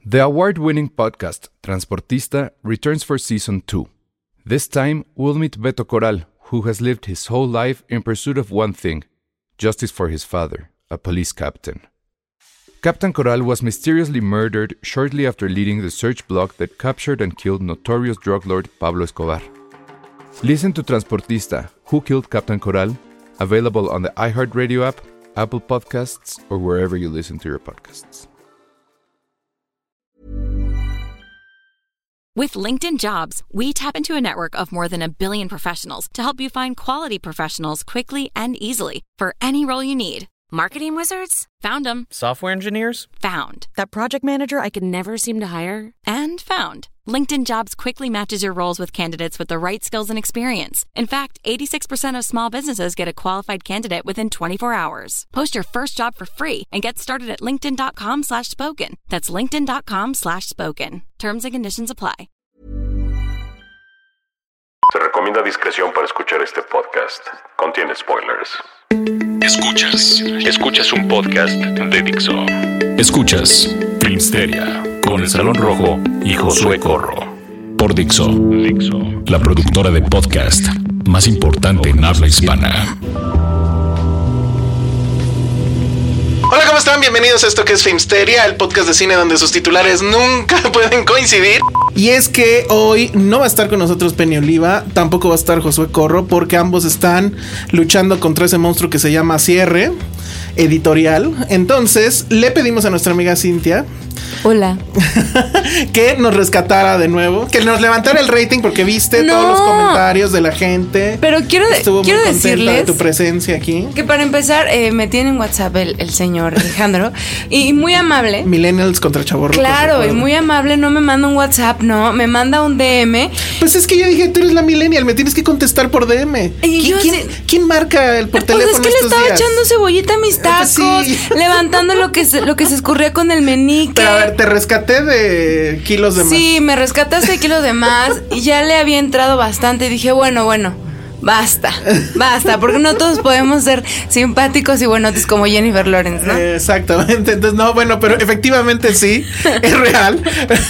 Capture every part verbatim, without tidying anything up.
The award-winning podcast Transportista returns for season two. This time, we'll meet Beto Corral, who has lived his whole life in pursuit of one thing: justice for his father, a police captain. Captain Corral was mysteriously murdered shortly after leading the search block that captured and killed notorious drug lord Pablo Escobar. Listen to Transportista, Who Killed Captain Corral? Available on the iHeartRadio app, Apple Podcasts, or wherever you listen to your podcasts. With LinkedIn Jobs, we tap into a network of more than a billion professionals to help you find quality professionals quickly and easily for any role you need. Marketing wizards? Found them. Software engineers? Found. That project manager I could never seem to hire? And found. LinkedIn Jobs quickly matches your roles with candidates with the right skills and experience. In fact, eighty-six percent of small businesses get a qualified candidate within twenty-four hours. Post your first job for free and get started at linkedin.com slash spoken. That's linkedin.com slash spoken. Terms and conditions apply. Se recomienda discreción para escuchar este podcast. Contiene spoilers. Escuchas. Escuchas un podcast de Dixo. Escuchas Filmsteria con El Salón Rojo y Josué Corro. Por Dixo. Dixo. La productora de podcast más importante en habla hispana. Hola, ¿cómo están? Bienvenidos a esto que es Filmsteria, el podcast de cine donde sus titulares nunca pueden coincidir. Y es que hoy no va a estar con nosotros Penny Oliva, tampoco va a estar Josué Corro, porque ambos están luchando contra ese monstruo que se llama cierre editorial. Entonces le pedimos a nuestra amiga Cintia, hola, que nos rescatara de nuevo, que nos levantara el rating, porque viste no. todos los comentarios de la gente. Pero quiero, de, Estuvo quiero muy contenta decirles de tu presencia aquí. Que para empezar eh, me tiene en WhatsApp el, el señor Alejandro y muy amable. Millennials contra chavorrucos. Claro, y muy amable, no me manda un WhatsApp, no, me manda un D M. Pues es que yo dije, tú eres la millennial, me tienes que contestar por D M. Y ¿Quién, ¿quién, ¿Quién marca el por pues teléfono? Es que le estaba días? echando cebollita a mis tacos, pues sí. levantando lo que se, lo que se escurría con el meñique. Pero a ver, te rescaté de kilos de más. Sí, me rescataste de kilos de más y ya le había entrado bastante y dije, bueno, bueno, basta, basta, porque no todos podemos ser simpáticos y buenotes como Jennifer Lawrence, ¿no? Exactamente, entonces no, bueno, pero efectivamente sí, es real.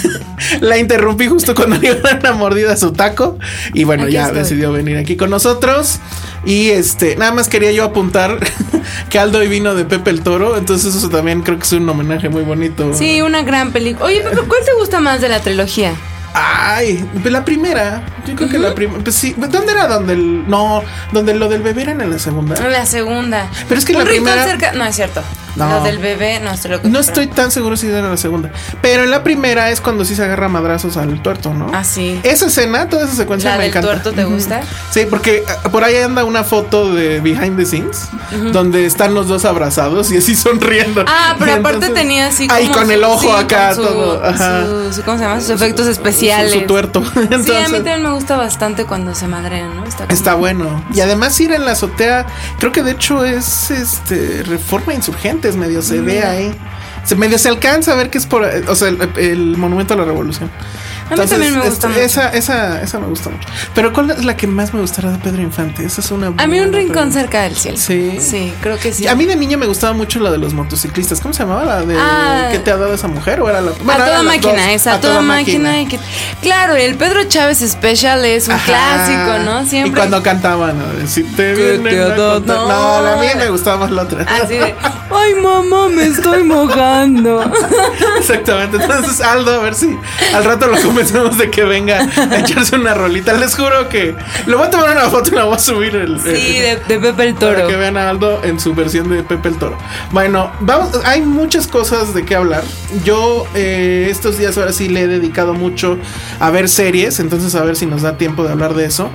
La interrumpí justo cuando le iba a dar una mordida a su taco y bueno, aquí ya estoy. Decidió venir aquí con nosotros. Y este, nada más quería yo apuntar que Aldo hoy vino de Pepe el Toro, entonces eso también creo que es un homenaje muy bonito. Sí, una gran película. Oye, Pepe, ¿cuál te gusta más de la trilogía? Ay, pues la primera. Yo creo uh-huh. que la primera. Pues sí. ¿Dónde era donde el. No, donde lo del bebé era en la segunda? En la segunda. Pero es que un la primera. Cerca... No, es cierto. No. Lo del bebé, no estoy loco. No estoy tan seguro si era la segunda. Pero en la primera es cuando sí se agarra madrazos al tuerto, ¿no? Ah, sí. Esa escena, toda esa secuencia ¿La me del encanta. tuerto te gusta? Sí, porque por ahí anda una foto de behind the scenes uh-huh. donde están los dos abrazados y así sonriendo. Ah, pero entonces, aparte tenía así como. Ahí con su, el ojo sí, acá, su, todo. Ajá. Su, su, ¿Cómo se llama? Sus efectos especiales. Su, su tuerto. Entonces, sí, a mí también me gusta bastante cuando se madrean, ¿no? Está, está bueno. Y además ir en la azotea, creo que de hecho es este Reforma Insurgentes, medio se mm. ve ahí. Se medio se alcanza a ver que es por, o sea, el, el Monumento a la Revolución. A mí también me gusta mucho. Esa, esa, esa me gusta mucho. Pero ¿cuál es la que más me gustará de Pedro Infante? Esa es una. A mí Un Rincón pregunta. Cerca del Cielo. Sí. Sí, creo que sí. A mí de niña me gustaba mucho la de los motociclistas. ¿Cómo se llamaba? La de ah, ¿qué te ha dado esa mujer? ¿O era la bueno, a toda máquina, dos, esa, a toda, toda máquina. máquina. Que, claro, el Pedro Chávez Special es un Ajá. clásico, ¿no? Siempre. Y cuando cantaban, ¿no? Si te vienen a contar. No, no, a mí me gustaba más la otra. Así de, ay, mamá, me estoy mojando. Exactamente. Entonces, Aldo, a ver si al rato lo convencemos de que venga a echarse una rolita. Les juro que lo voy a tomar una foto y la voy a subir el, sí, el, de, de Pepe el Toro, para que vean a Aldo en su versión de Pepe el Toro. Bueno, vamos, hay muchas cosas de qué hablar. Yo eh, estos días ahora sí le he dedicado mucho a ver series, entonces a ver si nos da tiempo de hablar de eso.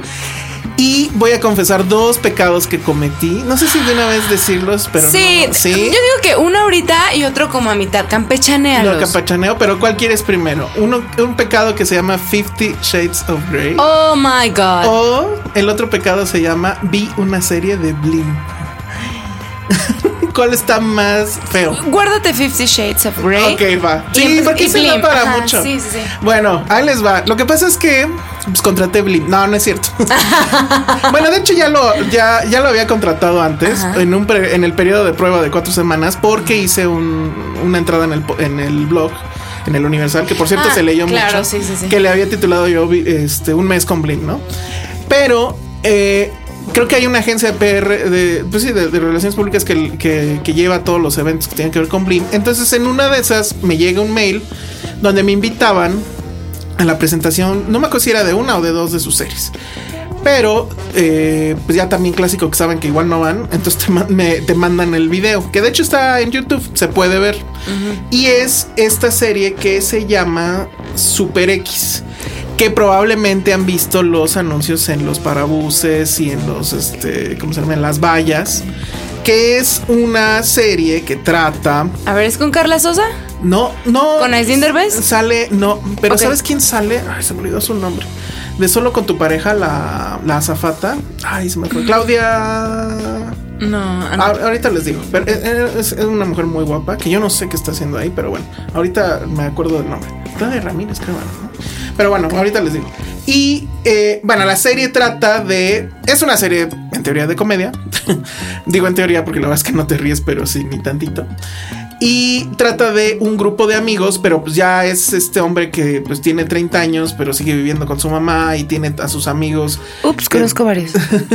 Y voy a confesar dos pecados que cometí. No sé si de una vez decirlos, pero sí, no. Sí, yo digo que uno ahorita y otro como a mitad. Campechanealos. No, campechaneo, pero ¿cuál quieres primero? Uno, un pecado que se llama Fifty Shades of Grey. Oh my God. O el otro pecado se llama Vi una serie de Blim. ¿Cuál está más feo? Guárdate Fifty Shades of Grey. Ok, va. Sí, porque se da para Ajá, mucho. Sí, sí, sí. Bueno, ahí les va. Lo que pasa es que pues, contraté Blim. No, no es cierto. Bueno, de hecho ya lo ya, ya lo había contratado antes en un pre, en el periodo de prueba de cuatro semanas porque hice un, una entrada en el, en el blog en el Universal, que por cierto Ah, se leyó claro, mucho, sí, sí, sí. que le había titulado yo este, Un mes con Blim, ¿no? Pero eh, creo que hay una agencia de P R, de, pues sí, de, de relaciones públicas que, que, que lleva todos los eventos que tienen que ver con Blim. Entonces en una de esas me llega un mail donde me invitaban a la presentación, no me acuerdo si era de una o de dos de sus series. Pero, eh, pues ya también clásico que saben que igual no van. Entonces te, ma- me, te mandan el video, que de hecho está en YouTube, se puede ver. Uh-huh. Y es esta serie que se llama Super X, que probablemente han visto los anuncios en los parabuses y en los, este, ¿cómo se llama? En las vallas. Que es una serie que trata... A ver, ¿es con Carla Sosa? No, no. ¿Con Aislinn Derbez? Sale, no, pero Okay. ¿sabes quién sale? Ay, se me olvidó su nombre. De Solo con tu pareja, la, la azafata. Ay, se me fue. Claudia. No, Ah, ahorita les digo. Pero es, es una mujer muy guapa que yo no sé qué está haciendo ahí, pero bueno, ahorita me acuerdo del nombre. Claudia Ramírez, creo, ¿no? Pero bueno, okay. Ahorita les digo. Y eh, bueno, la serie trata de... Es una serie en teoría de comedia. Digo en teoría porque la verdad es que no te ríes, pero sí, ni tantito. Y trata de un grupo de amigos, pero pues ya es este hombre que pues tiene treinta años, pero sigue viviendo con su mamá y tiene a sus amigos. Ups, que, conozco varios.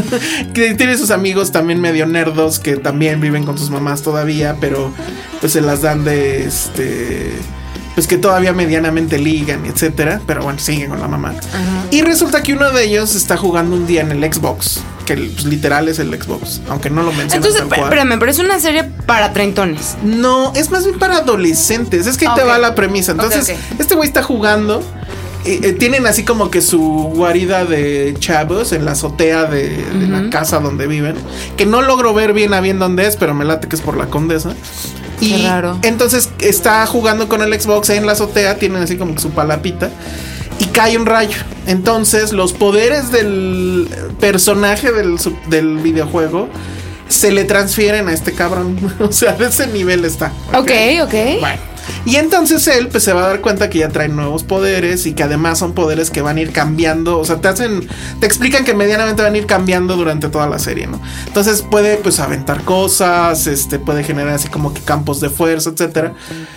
Que tiene sus amigos también medio nerdos que también viven con sus mamás todavía, pero pues se las dan de este... Pues que todavía medianamente ligan, etcétera. Pero bueno, siguen con la mamá. Ajá. Y resulta que uno de ellos está jugando un día en el Xbox, que pues, literal es el Xbox, aunque no lo mencionan. Entonces, espérame, pero es una serie para treintones. No, es más bien para adolescentes. Es que ahí okay. te va la premisa. Entonces, okay, okay. este güey está jugando. Eh, eh, tienen así como que su guarida de chavos en la azotea de, de uh-huh. la casa donde viven. Que no logro ver bien a bien dónde es, pero me late que es por la Condesa. Y qué raro. Entonces está jugando con el Xbox en la azotea, tienen así como su palapita y cae un rayo. Entonces los poderes del personaje del, del videojuego se le transfieren a este cabrón. O sea, de ese nivel está. Ok, ok. okay. Bueno. Y entonces él pues se va a dar cuenta que ya trae nuevos poderes y que además son poderes que van a ir cambiando, o sea, te hacen, te explican que medianamente van a ir cambiando durante toda la serie, ¿no? Entonces puede pues aventar cosas, este, puede generar así como que campos de fuerza, etcétera.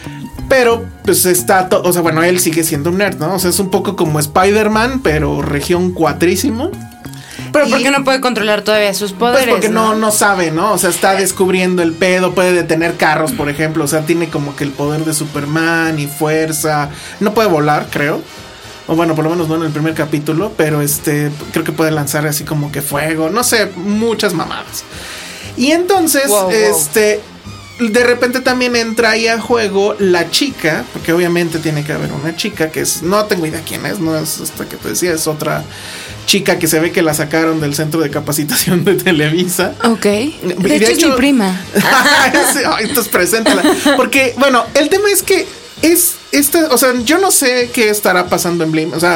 Pero pues está todo, o sea, bueno, él sigue siendo un nerd, ¿no? O sea, es un poco como Spider-Man, pero región cuatrísimo. Pero ¿por qué no puede controlar todavía sus poderes? Pues porque no, no, no sabe, ¿no? O sea, está descubriendo el pedo, puede detener carros, por ejemplo. O sea, tiene como que el poder de Superman y fuerza. No puede volar, creo. O bueno, por lo menos no en el primer capítulo. Pero este, creo que puede lanzar así como que fuego. No sé, muchas mamadas. Y entonces, wow, wow. este... de repente también entra ahí a juego la chica, porque obviamente tiene que haber una chica que es, no tengo idea quién es, no es esta que te decía, es otra chica que se ve que la sacaron del centro de capacitación de Televisa. Ok. De, de hecho, hecho es mi prima. Entonces preséntala. Porque, bueno, el tema es que es esta, o sea, yo no sé qué estará pasando en Blim. O sea,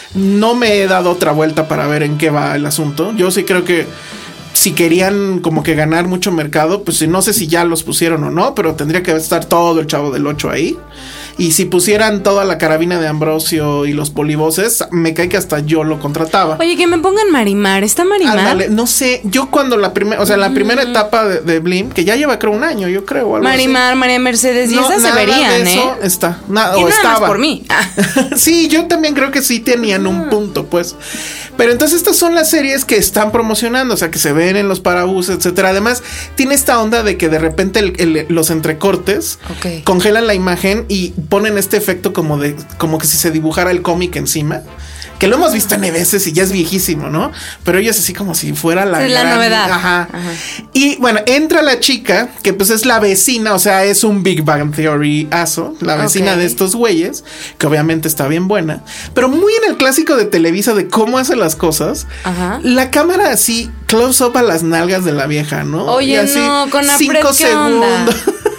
no me he dado otra vuelta para ver en qué va el asunto. Yo sí creo que si querían como que ganar mucho mercado, pues no sé si ya los pusieron o no, pero tendría que estar todo el Chavo del ocho ahí. Y si pusieran toda la carabina de Ambrosio y los polivoces, me cae que hasta yo lo contrataba. Oye, que me pongan Marimar, ¿está Marimar? Ándale, no sé, yo cuando la primera, o sea, la mm. primera etapa de, de Blim, que ya lleva creo un año, yo creo. Algo Marimar, así. María Mercedes, y no, esas se verían, de eso ¿eh? Está, na, y o nada estaba. Más por mí. Sí, yo también creo que sí tenían un punto, pues. Pero entonces estas son las series que están promocionando, o sea, que se ven en los parabuses, etcétera. Además, tiene esta onda de que de repente el, el, los entrecortes okay. congelan la imagen y ponen este efecto como de, como que si se dibujara el cómic encima. Que lo hemos visto en veces y ya es viejísimo, ¿no? Pero ella es así como si fuera la, es la gran, novedad. Ajá. Ajá. Y bueno, entra la chica, que pues es la vecina, o sea, es un Big Bang Theory aso, la vecina okay. de estos güeyes, que obviamente está bien buena, pero muy en el clásico de Televisa de cómo hace las cosas. Ajá. La cámara así, close up a las nalgas de la vieja, ¿no? Oye, y así, no, con la cinco segundos.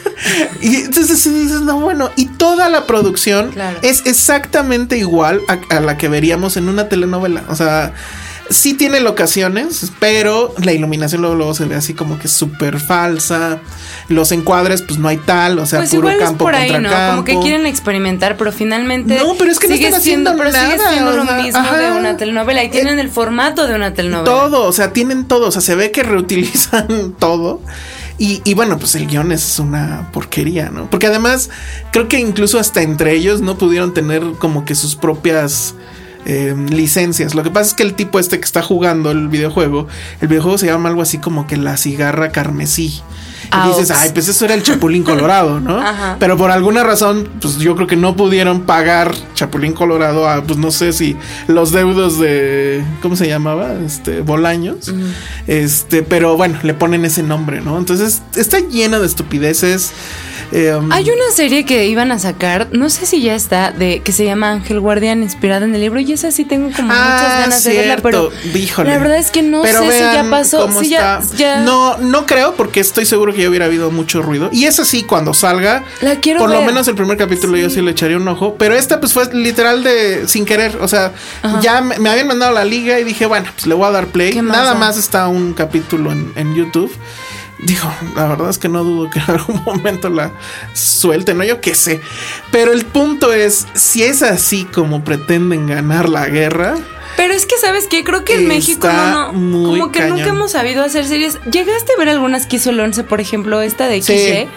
Y entonces dices, no, bueno, y toda la producción claro. es exactamente igual a, a la que veríamos en una telenovela. O sea, sí tiene locaciones, pero la iluminación luego, luego se ve así como que súper falsa. Los encuadres, pues no hay tal, o sea, pues puro igual campo es por ahí, contra ¿no? campo. Como que quieren experimentar, pero finalmente no, pero es que sigue no están siendo, haciendo pero nada, sigue siendo lo o sea, mismo ajá. de una telenovela y tienen eh, el formato de una telenovela. Todo, o sea, tienen todo, o sea, se ve que reutilizan todo. Y, y bueno, pues el guión es una porquería, ¿no? Porque además creo que incluso hasta entre ellos no pudieron tener como que sus propias eh, licencias. Lo que pasa es que el tipo este que está jugando el videojuego, el videojuego se llama algo así como que La cigarra carmesí. Y dices, ay, pues eso era el Chapulín Colorado, ¿no? Ajá. Pero por alguna razón, pues yo creo que no pudieron pagar Chapulín Colorado a, pues no sé si los deudos de, ¿cómo se llamaba? Este, Bolaños. Uh-huh. Este, pero bueno, le ponen ese nombre, ¿no? Entonces está lleno de estupideces. Eh, um, Hay una serie que iban a sacar, no sé si ya está, de que se llama Ángel Guardián, inspirada en el libro, y esa sí tengo como ah, muchas ganas cierto. de verla, pero Híjole. la verdad es que no pero sé si ya pasó. Si ya, ya... No, no creo, porque estoy seguro que ya hubiera habido mucho ruido. Y esa sí, cuando salga, la quiero por ver. lo menos el primer capítulo sí. yo sí le echaría un ojo. Pero esta pues fue literal de sin querer. O sea, Ajá. ya me, me habían mandado la liga y dije, bueno, pues le voy a dar play. Nada más está un capítulo en, en YouTube. Digo, la verdad es que no dudo que en algún momento la suelten, ¿no? Yo qué sé. Pero el punto es, si es así como pretenden ganar la guerra... Pero es que, ¿sabes qué? Creo que en México no, no como que cañón. Nunca hemos sabido hacer series. ¿Llegaste a ver algunas que hizo el once, por ejemplo, esta de X Y? Sí.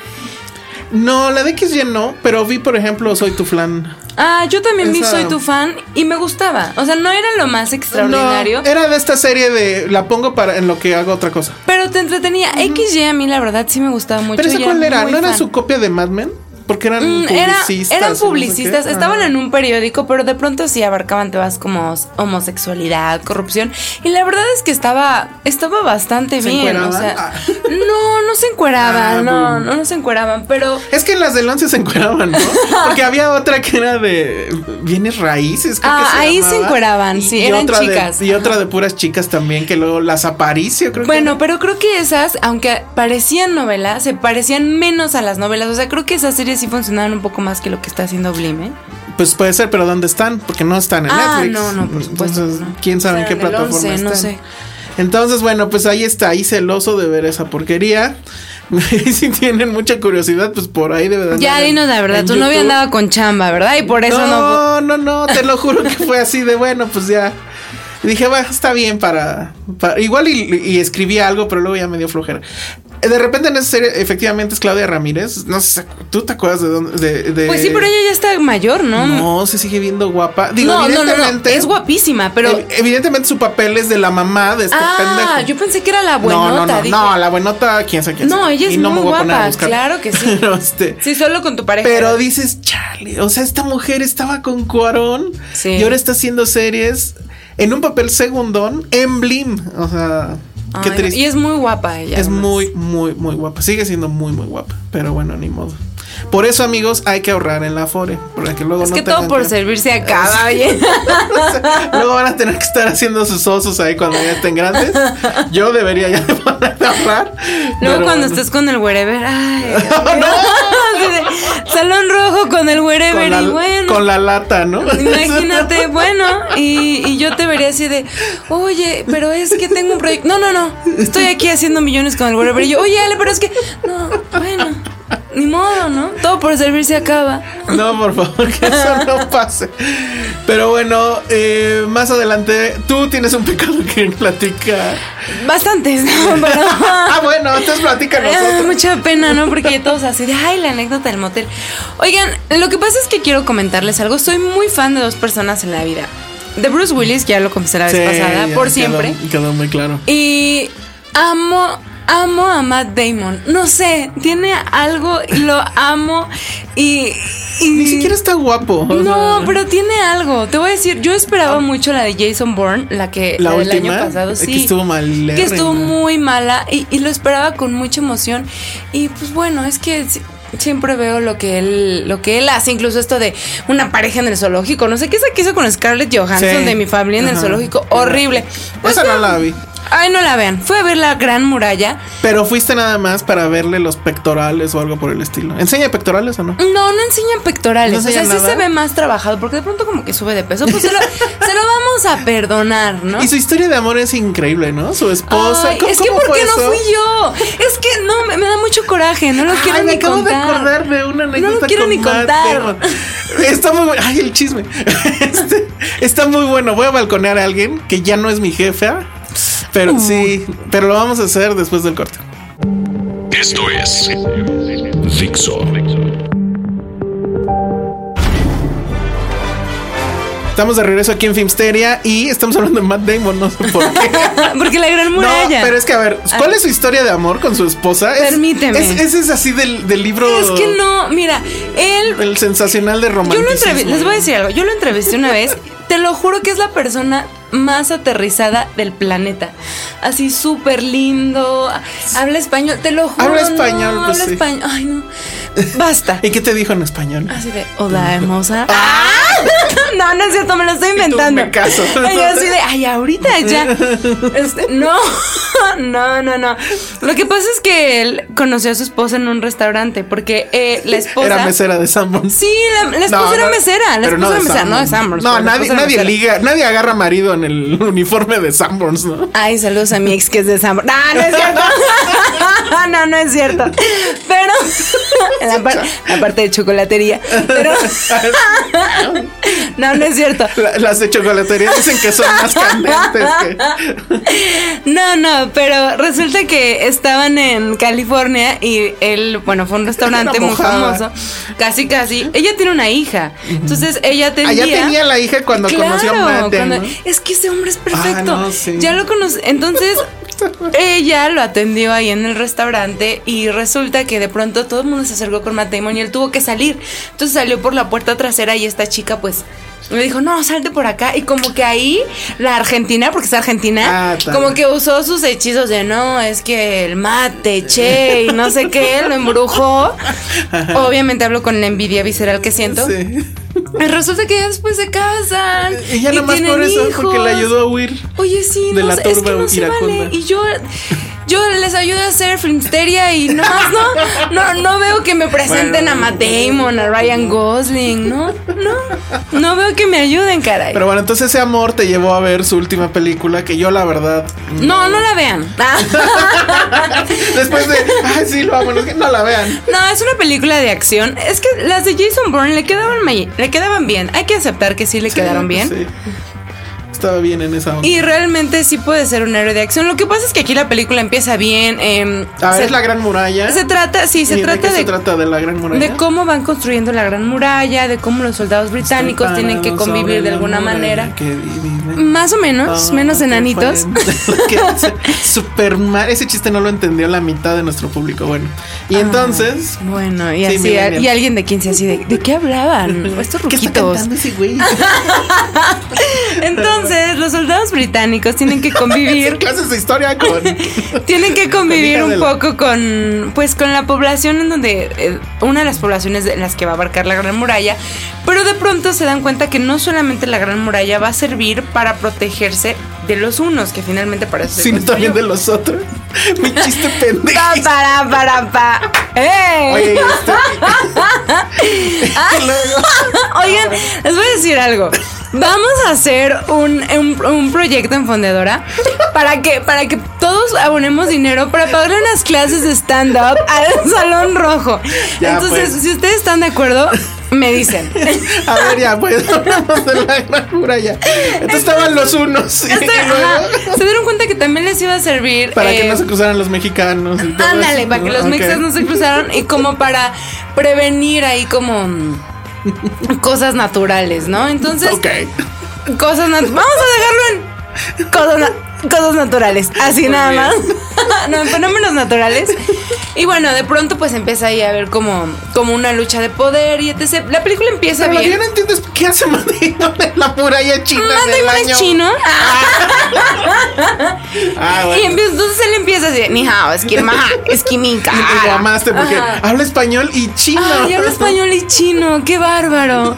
No, la de X Y no, pero vi, por ejemplo, Soy tu flan. Ah, yo también Esa... vi Soy tu fan y me gustaba. O sea, no era lo más extraordinario. No, era de esta serie de la pongo para en lo que hago otra cosa. Pero te entretenía. Uh-huh. X Y a mí la verdad sí me gustaba mucho. ¿Pero esa cuál era? ¿No fan. era su copia de Mad Men? Porque eran mm, publicistas. Era, eran publicistas, no sé estaban ah. en un periódico, pero de pronto sí abarcaban temas como homosexualidad, corrupción. Y la verdad es que estaba, estaba bastante ¿Se bien. encueraban? O sea, ah. no, no se encueraban, ah, no, no, no se encueraban, pero. Es que en las del once se encueraban, ¿no? Porque había otra que era de bienes raíces. Creo ah, que se ahí llamaba. se encueraban, y, sí, y eran otra chicas. De, y otra de puras chicas también, que luego las Aparicio, creo bueno, que. pero creo que esas, aunque parecían novelas, se parecían menos a las novelas. O sea, creo que esas series sí funcionaban un poco más que lo que está haciendo Blim, ¿eh? Pues puede ser, pero ¿dónde están? Porque no están en ah, Netflix. no, no, por supuesto. Entonces, no. ¿quién sabe en qué plataforma once, están? No sé. Entonces, bueno, pues ahí está, ahí celoso de ver esa porquería. Si tienen mucha curiosidad, pues por ahí debe de andar. Ya, dinos la verdad, tu YouTube. novia andaba con chamba, ¿verdad? Y por eso no. No, no, no, te lo juro que fue así de bueno, pues ya. Dije, bueno, está bien para. para igual y, y escribí algo, pero luego ya me dio flojera. De repente en esa serie efectivamente es Claudia Ramírez. No sé, ¿tú te acuerdas de dónde? De, de... Pues sí, pero ella ya está mayor, ¿no? No, se sigue viendo guapa. Digo, no, evidentemente, no, no, no, es guapísima, pero... Evidentemente su papel es de la mamá de este ah, pendejo. Ah, yo pensé que era la buenota. No, no, no, dije. no, la buenota, quién sabe quién No, sabe. ella es y no muy me voy guapa, a poner a buscar. Claro que sí. Pero este... Sí, solo con tu pareja. Pero dices, chale, o sea, esta mujer estaba con Cuarón. Sí. Y ahora está haciendo series en un papel segundón en Blim. O sea... Ay, qué triste. Y es muy guapa ella. Es además. muy, muy, muy guapa. Sigue siendo muy, muy guapa. Pero bueno, ni modo. Por eso, amigos, hay que ahorrar en la Afore. Para que luego es no que todo por que... servirse acaba, oye. Luego van a tener que estar haciendo sus osos ahí cuando ya estén grandes. Yo debería ya de poner a ahorrar. Luego cuando bueno. estés con el wherever. Ay, no. Salón rojo con el wherever. Con la, y bueno. Con la lata, ¿no? Imagínate, bueno. Y, y yo te vería así de, oye, pero es que tengo un proyecto. No, no, no. Estoy aquí haciendo millones con el wherever. Y yo, oye, Ale, pero es que. No, bueno. Ni modo, ¿no? Todo por servir se acaba. No, por favor, que eso no pase. Pero bueno, eh, más adelante, tú tienes un pecado que platicar. Bastantes, ¿no? Pero... ah, bueno, entonces platícanos. Me da mucha pena, ¿no? Porque todos así de, ay, la anécdota del motel. Oigan, lo que pasa es que quiero comentarles algo. Soy muy fan de dos personas en la vida. De Bruce Willis, que ya lo confesé la vez sí, pasada, por quedó, siempre. Quedó muy claro. Y amo... Amo a Matt Damon. No sé, tiene algo, lo amo y, y... Ni siquiera está guapo. No, sea... pero tiene algo. Te voy a decir, yo esperaba ah. mucho la de Jason Bourne, la que la, la del última, año pasado, sí. Que estuvo mal. Que estuvo muy mala y, y lo esperaba con mucha emoción. Y pues bueno, es que siempre veo lo que él lo que él hace, incluso esto de una pareja en el zoológico. No sé qué se quiso con Scarlett Johansson sí. de Mi familia en Ajá. el zoológico. Horrible. Pues esa no la vi. Ay, no la vean. Fue a ver la Gran Muralla. Pero fuiste nada más para verle los pectorales o algo por el estilo. ¿Enseña pectorales o no? No, no enseñan pectorales. ¿No enseña o sea, nada? sí se ve más trabajado. Porque de pronto como que sube de peso. Pues se lo, se lo vamos a perdonar, ¿no? Y su historia de amor es increíble, ¿no? Su esposa. Ay, ¿Cómo, es que ¿cómo ¿por qué eso? no fui yo? Es que no, me, me da mucho coraje. No lo quiero Ay, ni me acabo contar. de acordar de una anécdota. No lo quiero con ni contar. Matt. Está muy bueno. Ay, el chisme. Este, está muy bueno. Voy a balconear a alguien que ya no es mi jefa. Pero uh. sí, pero lo vamos a hacer después del corte. Esto es Dixo. Estamos de regreso aquí en Filmsteria y estamos hablando de Matt Damon, no sé por qué. Porque la Gran Muralla. No, pero es que a ver, ¿cuál es su historia de amor con su esposa? Es, Permíteme. Es, ese es así del, del libro. Es que no, mira, él. El sensacional de Yo lo romanticismo. entrevisté, les voy a decir algo. Yo lo entrevisté una vez. Te lo juro que es la persona más aterrizada del planeta. Así súper lindo. Habla español, te lo juro. Habla español, no, pues habla sí. español. Ay, no. Basta. ¿Y qué te dijo en español? Así de, hola, hermosa. No, no es cierto, me lo estoy Y tú, inventando. me caso. Y yo así de, ay, ahorita ya. Este, no, no, no, no. Lo que pasa es que él conoció a su esposa en un restaurante porque eh, la esposa. Era mesera de Sanborns. Sí, la, la esposa No, era no, mesera. La pero esposa no era de mesera, no de Sanborns. Sanborns. No, pero la nadie, esposa era nadie mesera. liga, nadie agarra marido en el uniforme de Sanborns, ¿no? Ay, saludos a mi ex que es de Sanborns. No, no es cierto. No, no es cierto. Pero en la, par- la parte de chocolatería. Pero no, no es cierto. La- las de chocolatería dicen que son más candentes que... No, no, pero resulta que estaban en California y él, bueno, fue un restaurante Era muy mojada. famoso. Casi, casi. Ella tiene una hija. Entonces ella atendía. Allá tenía la hija cuando conoció a Matt cuando- Damon. es que ese hombre es perfecto. Ah, no, sí. Ya lo conoce. Entonces ella lo atendió ahí en el restaurante y resulta que de pronto todo el mundo se acercó con Matt Damon y él tuvo que salir. Entonces salió por la puerta trasera y esta chica pues le dijo, no, salte por acá. Y como que ahí la Argentina, porque es argentina, Ah, tal. como que usó sus hechizos de no, es que el mate, che, y no sé qué, lo embrujó. Obviamente hablo con la envidia visceral que siento. Sí. Y resulta que ya después se casan. Y ya nada más tienen por eso, hijos. porque le ayudó a huir. Oye, sí, de no la sé, es que turba no se iracunda. vale. Y yo, yo les ayudo a hacer Filmsteria y nomás no, no, no veo que me presenten Bueno. a Matt Damon, a Ryan Gosling, no, no, no veo que me ayuden, caray. Pero bueno, entonces ese amor te llevó a ver su última película, que yo la verdad... No, no la vean. Después de, ay, sí, lo amo, no, no la vean. No, es una película de acción. Es que las de Jason Bourne le quedaban, may- le quedaban bien. Hay que aceptar que sí le quedaron bien. Sí. Estaba bien en esa onda. Y realmente sí puede ser un héroe de acción. Lo que pasa es que aquí la película empieza bien. Eh, A ver, se, es la Gran Muralla. se trata, sí, se ¿Y trata de qué de, se trata de la Gran Muralla? de cómo van construyendo la Gran Muralla, de cómo los soldados británicos Estoy tienen que parado convivir sobre de la alguna muralla manera. que vive. Más o menos, Ah, menos qué enanitos. fuerte. Que se- Super mal. Ese chiste no lo entendió la mitad de nuestro público. Bueno, y entonces. Bueno, y Sí, así, millennial. y alguien de quince así de, ¿de qué hablaban? Estos ¿Qué está ruquitos. cantando ese güey? Entonces, los soldados británicos tienen que convivir. Clases de historia con. Tienen que convivir Hija un de la- poco con, pues, con la población en donde, eh, una de las poblaciones en las que va a abarcar la Gran Muralla, pero de pronto se dan cuenta que no solamente la Gran Muralla va a servir para protegerse de los unos, que finalmente para eso se Sino construyó. también de los otros. Mi chiste pendejo. Pa, para, para, pa. ¡Ey! Oye, este. Luego- Oigan, les voy a decir algo. Vamos a hacer un, un, un proyecto en Fondeadora para que, para que todos abonemos dinero para pagarle unas clases de stand-up al Salón Rojo. Ya, Entonces, pues. si ustedes están de acuerdo, me dicen. A ver, ya, pues hablamos de la Gran Muralla. Entonces estaban los unos. Y Este, luego, ajá, se dieron cuenta que también les iba a servir. para que eh, no se cruzaran los mexicanos. Y todo Ándale, eso, para que los Ok. mexas no se cruzaron y como para prevenir ahí como mm, cosas naturales, ¿no? Entonces, Ok. cosas nat- vamos a dejarlo en cosas, na- cosas naturales, así Muy nada bien. más. No, en fenómenos naturales. Y bueno, de pronto pues empieza ahí a ver como, como una lucha de poder y etcétera. La película empieza Pero lo que bien. yo no entiendo es qué hace Matt Damon en la muralla china Matt en el Damon año. es chino. Ah, Y bueno. empieza- entonces él empieza así, ni hao, esquirmaja, esquiminca. Y lo amaste porque habla español y chino. Ay, habla español y chino, qué bárbaro.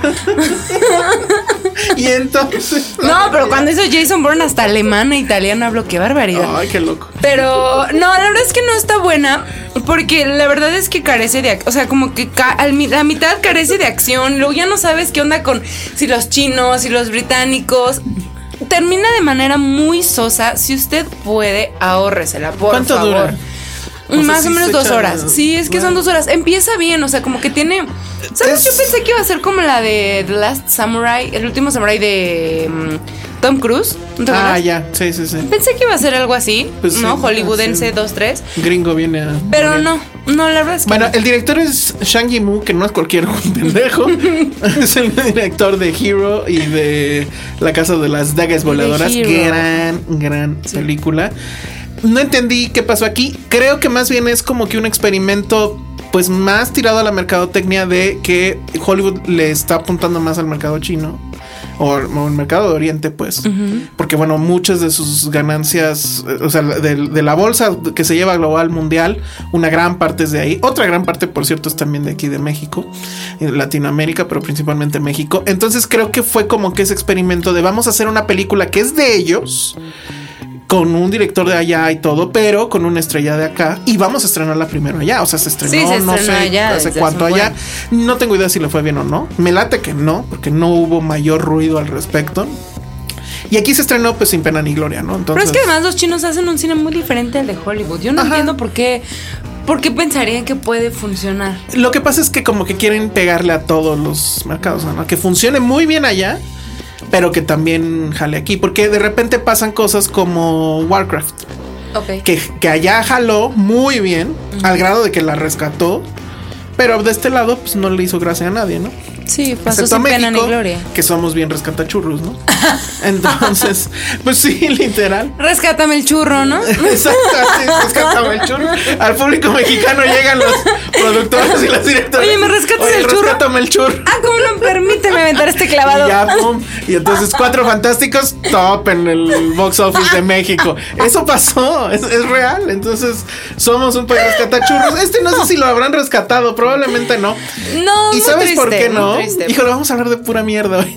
Y entonces. No, pero cuando hizo Jason Bourne hasta alemán e italiano habló, qué barbaridad. Ay, qué loco. Pero no, la verdad es que no está buena porque la verdad es que carece de, ac- o sea, como que ca- al mi- la mitad carece de acción, luego ya no sabes qué onda con si los chinos, si los británicos. Termina de manera muy sosa. Si usted puede, ahórresela, por ¿Cuánto favor. dura? O sea, Más sí o menos se dos echa- horas. Sí, es que son Bueno. dos horas. Empieza bien, o sea, como que tiene. ¿Sabes? Es- Yo pensé que iba a ser como la de The Last Samurai, el último samurai de. mm, Tom Cruise. ¿No te Ah, acuerdas? ya, sí, sí, sí. Pensé que iba a ser algo así, Pues ¿no? sí, Hollywoodense sí. dos tres. Gringo viene a... Pero no, no, la verdad es que Bueno, no. el director es Zhang Yimou, que no es cualquier pendejo. Es el director de Hero y de La Casa de las Dagas Voladoras. Hero. Gran, gran película. No entendí qué pasó aquí. Creo que más bien es como que un experimento, pues más tirado a la mercadotecnia de que Hollywood le está apuntando más al mercado chino. O, o el mercado de Oriente, pues. Uh-huh. Porque, bueno, muchas de sus ganancias, o sea, de, de la bolsa que se lleva global mundial, una gran parte es de ahí. Otra gran parte, por cierto, es también de aquí de México, en Latinoamérica, pero principalmente México. Entonces creo que fue como que ese experimento de vamos a hacer una película que es de ellos, con un director de allá y todo, pero con una estrella de acá. Y vamos a estrenarla primero allá. O sea, se estrenó, sí, se no sé allá, hace cuánto allá. No tengo idea si le fue bien o no. Me late que no, porque no hubo mayor ruido al respecto. Y aquí se estrenó pues sin pena ni gloria, ¿no? Entonces, pero es que además los chinos hacen un cine muy diferente al de Hollywood. Yo no Ajá. entiendo por qué... ¿Por qué pensarían que puede funcionar? Lo que pasa es que como que quieren pegarle a todos los mercados, ¿no? Que funcione muy bien allá, pero que también jale aquí. Porque de repente pasan cosas como Warcraft. Okay. Que, que allá jaló muy bien, uh-huh. al grado de que la rescató. Pero de este lado, pues no le hizo gracia a nadie, ¿no? Sí, pasó sin pena ni gloria. Que somos bien rescatachurros, ¿no? Entonces, pues sí, literal. Rescátame el churro, ¿no? Exacto, sí, rescátame el churro. Al público mexicano llegan los productores y las directoras. Oye, ¿me rescatas Oye, el churro? Rescátame el churro. Ah, ¿cómo no? Permíteme aventar este clavado. Y ya, pum. Y entonces Cuatro Fantásticos, top en el box office de México. Eso pasó, es, es real. Entonces, somos un país rescatachurros. Este no sé si lo habrán rescatado, probablemente no. No, ¿Y sabes triste, por qué no? Triste. Híjole, vamos a hablar de pura mierda hoy.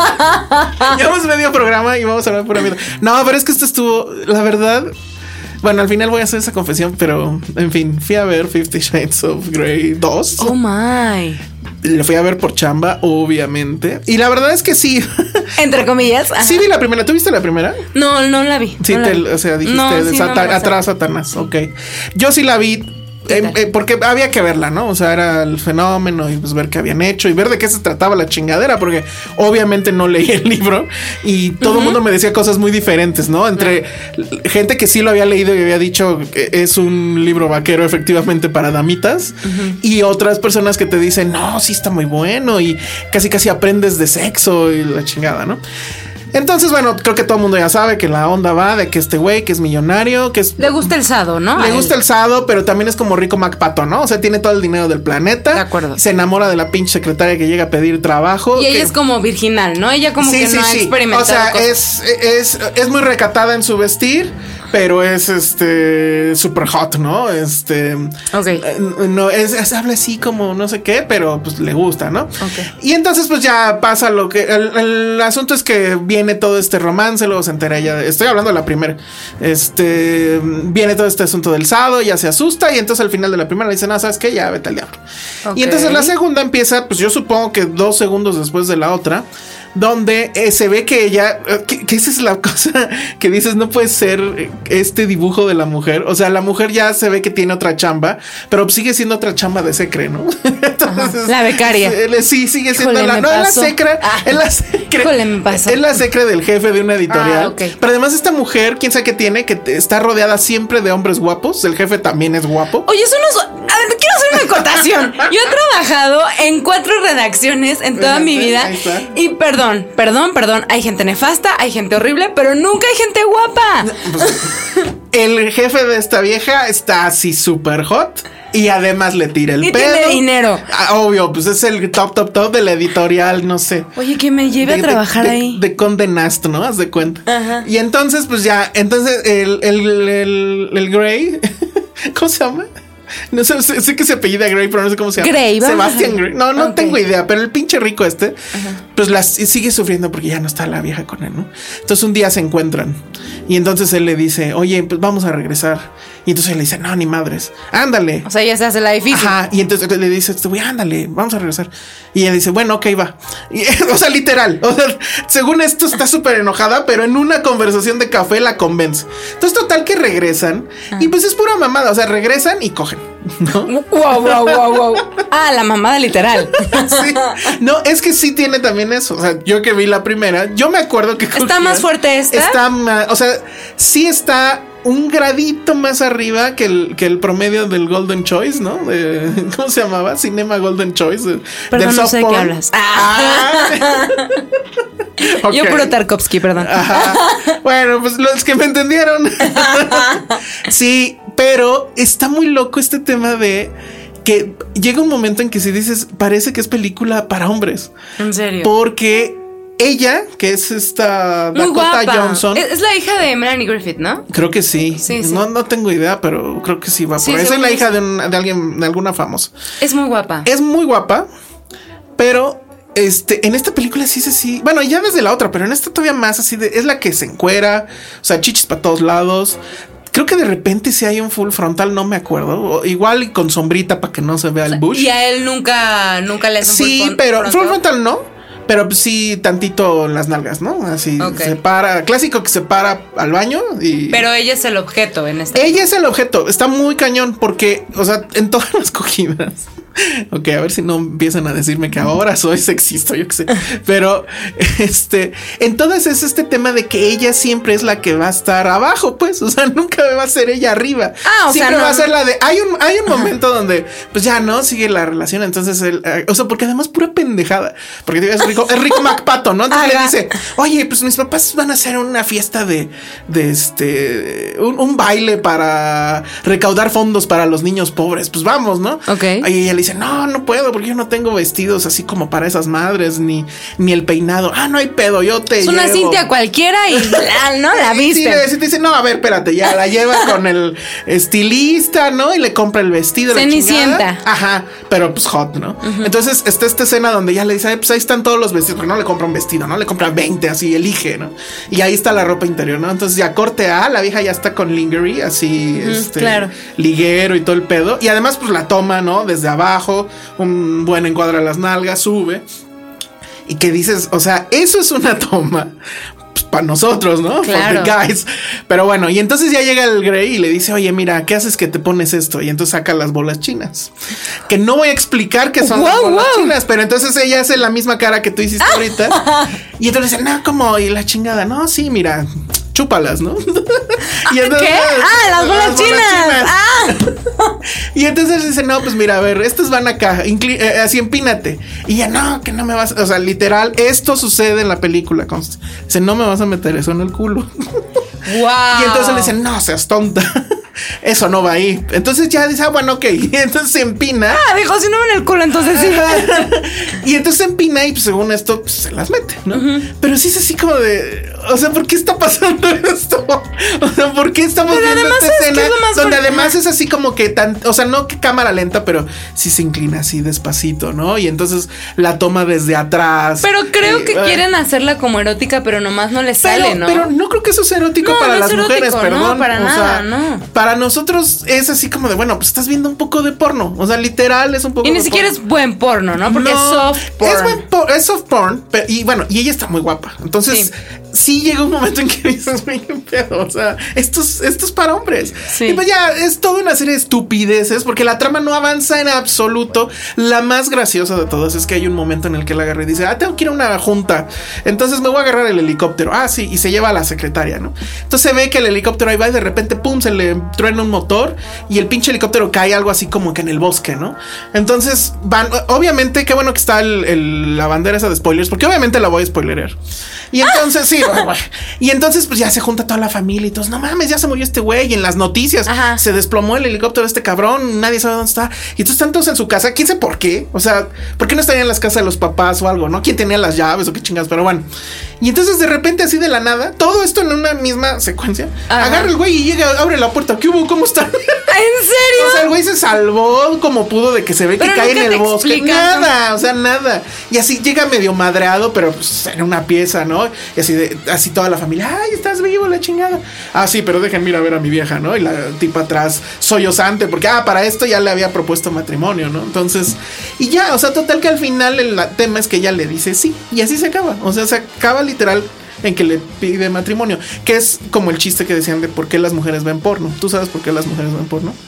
Llevamos medio programa y vamos a hablar de pura mierda. No, pero es que esto estuvo, la verdad. Bueno, al final voy a hacer esa confesión, pero en fin, fui a ver Fifty Shades of Grey dos. Oh my. Le fui a ver por chamba, obviamente. Y la verdad es que sí. Entre comillas. Ajá. Sí vi la primera. ¿Tú viste la primera? No, no la vi. Sí, no te, la vi. o sea, dijiste no, de sí, satan- no atrás Satanás. Ok. Yo sí la vi. Eh, eh, porque había que verla, ¿no? O sea, era el fenómeno y pues ver qué habían hecho y ver de qué se trataba la chingadera, porque obviamente no leí el libro y todo el uh-huh. mundo me decía cosas muy diferentes, ¿no? Entre uh-huh. gente que sí lo había leído y había dicho que es un libro vaquero efectivamente para damitas uh-huh. y otras personas que te dicen, no, sí está muy bueno y casi casi aprendes de sexo y la chingada, ¿no? Entonces, bueno, creo que todo el mundo ya sabe que la onda va de que este güey que es millonario, que es... Le gusta el sado, ¿no? Le gusta el sado, pero también es como Rico MacPato, ¿no? O sea, tiene todo el dinero del planeta. De acuerdo. Se enamora de la pinche secretaria que llega a pedir trabajo. Y que... ella es como virginal, ¿no? Ella como sí, que sí, no sí. ha experimentado O sea, cosas. es, es, es muy recatada en su vestir, pero es este super hot, ¿no? Este... Ok. No, es, es, habla así como no sé qué, pero pues le gusta, ¿no? Ok. Y entonces pues ya pasa lo que... El, el asunto es que viene todo este romance. Luego se entera ella, estoy hablando de la primera. Este viene todo este asunto del sado, ya se asusta y entonces al final de la primera le dicen, no, ¿sabes qué? Ya vete al diablo. Okay. Y entonces la segunda empieza, pues yo supongo que dos segundos después de la otra, donde eh, se ve que ella, que, que esa es la cosa que dices, no puede ser este dibujo de la mujer. O sea, la mujer ya se ve que tiene otra chamba, pero sigue siendo otra chamba de secre, ¿no? Entonces, la becaria. Sí, sigue siendo Híjole, la, no, es la secre, ah. es la secre. Híjole, me pasó. Es la secre del jefe de una editorial. Ah, okay. Pero además esta mujer, quién sabe qué tiene, que está rodeada siempre de hombres guapos. El jefe también es guapo. Oye, eso no es... A ver, quiero hacer una acotación. Yo he trabajado en cuatro redacciones en toda mi vida. Y perdón, perdón, perdón. Hay gente nefasta, hay gente horrible, pero nunca hay gente guapa. Pues, el jefe de esta vieja está así súper hot. Y además le tira el y pedo. Tiene dinero. Ah, obvio, pues es el top, top, top de la editorial, no sé. Oye, que me lleve de, a trabajar de, ahí. De, de Condé Nast, ¿no? Haz de cuenta. Ajá. Y entonces, pues ya, entonces el, el, el, el Grey, ¿cómo se llama? No sé, sé, sé que se apellida Grey, pero no sé cómo se llama. Grey, vamos Sebastián Grey. No, no okay. tengo idea, pero el pinche rico este, ajá. pues las sigue sufriendo porque ya no está la vieja con él, ¿no? Entonces un día se encuentran y entonces él le dice, oye, pues vamos a regresar. Y entonces él le dice, no, ni madres, ándale. O sea, ya se hace la difícil. Ajá, y entonces le dice, güey, ándale, vamos a regresar. Y ella dice, bueno, ok, va. Y, o sea, literal, o sea, según esto está súper enojada, pero en una conversación de café la convence. Entonces, total que regresan ah. y pues es pura mamada, o sea, regresan y cogen. ¿no? Wow, wow, wow, wow. Ah, la mamada literal. Sí. No, es que sí tiene también eso. O sea, yo que vi la primera, yo me acuerdo que... ¿Está cogían, más fuerte esta? Está más... O sea, sí está un gradito más arriba que el, que el promedio del Golden Choice, ¿no? De, ¿cómo se llamaba? Cinema Golden Choice. De, perdón, del no sé de qué hablas. Ah. Okay. Yo puro Tarkovsky, perdón. Ajá. Bueno, pues los que me entendieron. Sí, pero está muy loco este tema de que llega un momento en que si dices, parece que es película para hombres. ¿En serio? Porque ella, que es esta muy Dakota guapa. Johnson. Es, es la hija de Melanie Griffith, ¿no? Creo que sí. Sí, sí. No, no tengo idea, pero creo que sí va Sí, por ahí. Es la es. hija de, un, de alguien, de alguna famosa. Es muy guapa. Es muy guapa, pero este, en esta película sí es así. Bueno, ya desde la otra, pero en esta todavía más así de, es la que se encuera, o sea, chichis para todos lados. Creo que de repente si hay un full frontal, no me acuerdo. O igual y con sombrita para que no se vea el bush. Y a él nunca, nunca le hacen full Sí, frontal. pero full frontal no. Pero sí tantito en las nalgas, ¿no? Así Okay. se para, clásico que se para al baño y... Pero ella es el objeto en esta. Ella es el objeto, está muy cañón porque, o sea, en todas las cogidas. Ok, a ver si no empiezan a decirme que ahora soy sexista, yo qué sé. Pero, este, en todas es este tema de que ella siempre es la que va a estar abajo, pues. O sea, nunca va a ser ella arriba. Ah, o siempre sea, no. va a ser la de. Hay un, hay un momento donde, pues ya no sigue la relación. Entonces, él, eh, o sea, porque además pura pendejada. Porque es Rico, es Rick McPato, ¿no? Entonces Ajá. le dice, oye, pues mis papás van a hacer una fiesta de, de este, un, un baile para recaudar fondos para los niños pobres. Pues vamos, ¿no? Ok. Y ella le dice, no, no puedo porque yo no tengo vestidos así como para esas madres, ni, ni el peinado. Ah, no hay pedo, yo te Es una llevo. Cintia cualquiera y la, ¿no? La Sí, viste. sí, te dice, no, a ver, espérate, ya la lleva con el estilista, ¿no? Y le compra el vestido. la Cenicienta. chingada. Ajá, pero pues hot, ¿no? Uh-huh. Entonces está esta escena donde ya le dice, pues ahí están todos los vestidos, porque no le compra un vestido, ¿no? Le compra veinte, así, elige, ¿no? Y ahí está la ropa interior, ¿no? Entonces ya corte A, la vieja ya está con lingerie, así, uh-huh, este, claro. liguero y todo el pedo. Y además, pues la toma, ¿no? Desde abajo, un buen encuadre a las nalgas, sube. Y que dices, o sea, eso es una toma pues, para nosotros, ¿no? Claro. For the guys. Pero bueno, y entonces ya llega el Grey y le dice, oye, mira, ¿qué haces que te pones esto? Y entonces saca las bolas chinas. Que no voy a explicar qué son wow, las bolas wow. chinas, pero entonces ella hace la misma cara que tú hiciste ahorita. Y entonces dice, no, ¿cómo? Y la chingada, no, sí, mira, chúpalas, ¿no? Y entonces, ¿qué? Ah, las bolas, las bolas chinas. chinas. Ah. Y entonces dice, no, pues mira, a ver, estas van acá, incli- eh, así empínate. Y ya, no, que no me vas, o sea, literal, esto sucede en la película. Const- dice, no me vas a meter eso en el culo. Wow. Y entonces le dicen, no seas tonta. Eso no va ahí. Entonces ya dice, ah, bueno, ok. Y entonces se empina. Ah, dijo, si no en el culo, entonces sí. Y entonces se empina y pues, según esto, pues, se las mete, ¿no? Uh-huh. Pero sí es así como de, o sea, ¿por qué está pasando esto? O sea, ¿por qué estamos pero viendo esta es escena? Es donde por... además es así como que tan, o sea, no que cámara lenta, pero sí se inclina así despacito, ¿no? Y entonces la toma desde atrás. Pero creo y, que uh, quieren hacerla como erótica, pero nomás no les sale, pero, ¿no? Pero no creo que eso sea erótico no, para no las erótico, mujeres, perdón. No, para o nada, sea, no. Para nosotros es así como de, bueno, pues estás viendo un poco de porno. O sea, literal es un poco y de ni siquiera porno. es buen porno, ¿no? Porque no, es soft porn. Es, buen por- es soft porn. Pero, y bueno, y ella está muy guapa. Entonces, sí, sí llega un momento en que dices, güey, qué pedo. O sea, esto es, esto es para hombres. Sí. Y pues ya es toda una serie de estupideces porque la trama no avanza en absoluto. La más graciosa de todas es que hay un momento en el que la agarra y dice, ah, tengo que ir a una junta. Entonces me voy a agarrar el helicóptero. Ah, sí. Y se lleva a la secretaria, ¿no? Entonces se ve que el helicóptero ahí va y de repente, pum, se le truena un motor y el pinche helicóptero cae algo así como que en el bosque, ¿no? Entonces van, obviamente, qué bueno que está el, el, la bandera esa de spoilers, porque obviamente la voy a spoilerear. Y entonces, sí, bueno, y entonces pues ya se junta toda la familia y todos, no mames, ya se murió este güey. Y en las noticias, ajá, se desplomó el helicóptero de este cabrón, nadie sabe dónde está. Y entonces están todos en su casa, quién sabe por qué. O sea, ¿por qué no estarían en las casas de los papás o algo, no? ¿Quién tenía las llaves o qué chingas? Pero bueno. Y entonces de repente así de la nada, todo esto en una misma secuencia, ajá, agarra el güey y llega, abre la puerta. ¿Qué hubo? ¿Cómo están? ¿En serio? O sea, el güey se salvó como pudo de que se ve que cae en el bosque. Explican. Nada, o sea, nada. Y así llega medio madreado, pero pues en una pieza, ¿no? Y así de, así toda la familia, ay, estás vivo, la chingada. Ah, sí, pero déjenme ir a ver a mi vieja, ¿no? Y la tipa atrás sollozante, porque ah, para esto ya le había propuesto matrimonio, ¿no? Entonces, y ya, o sea, total que al final el tema es que ella le dice sí, y así se acaba. O sea, se acaba literal en que le pide matrimonio, que es como el chiste que decían de por qué las mujeres ven porno. ¿Tú sabes por qué las mujeres ven porno?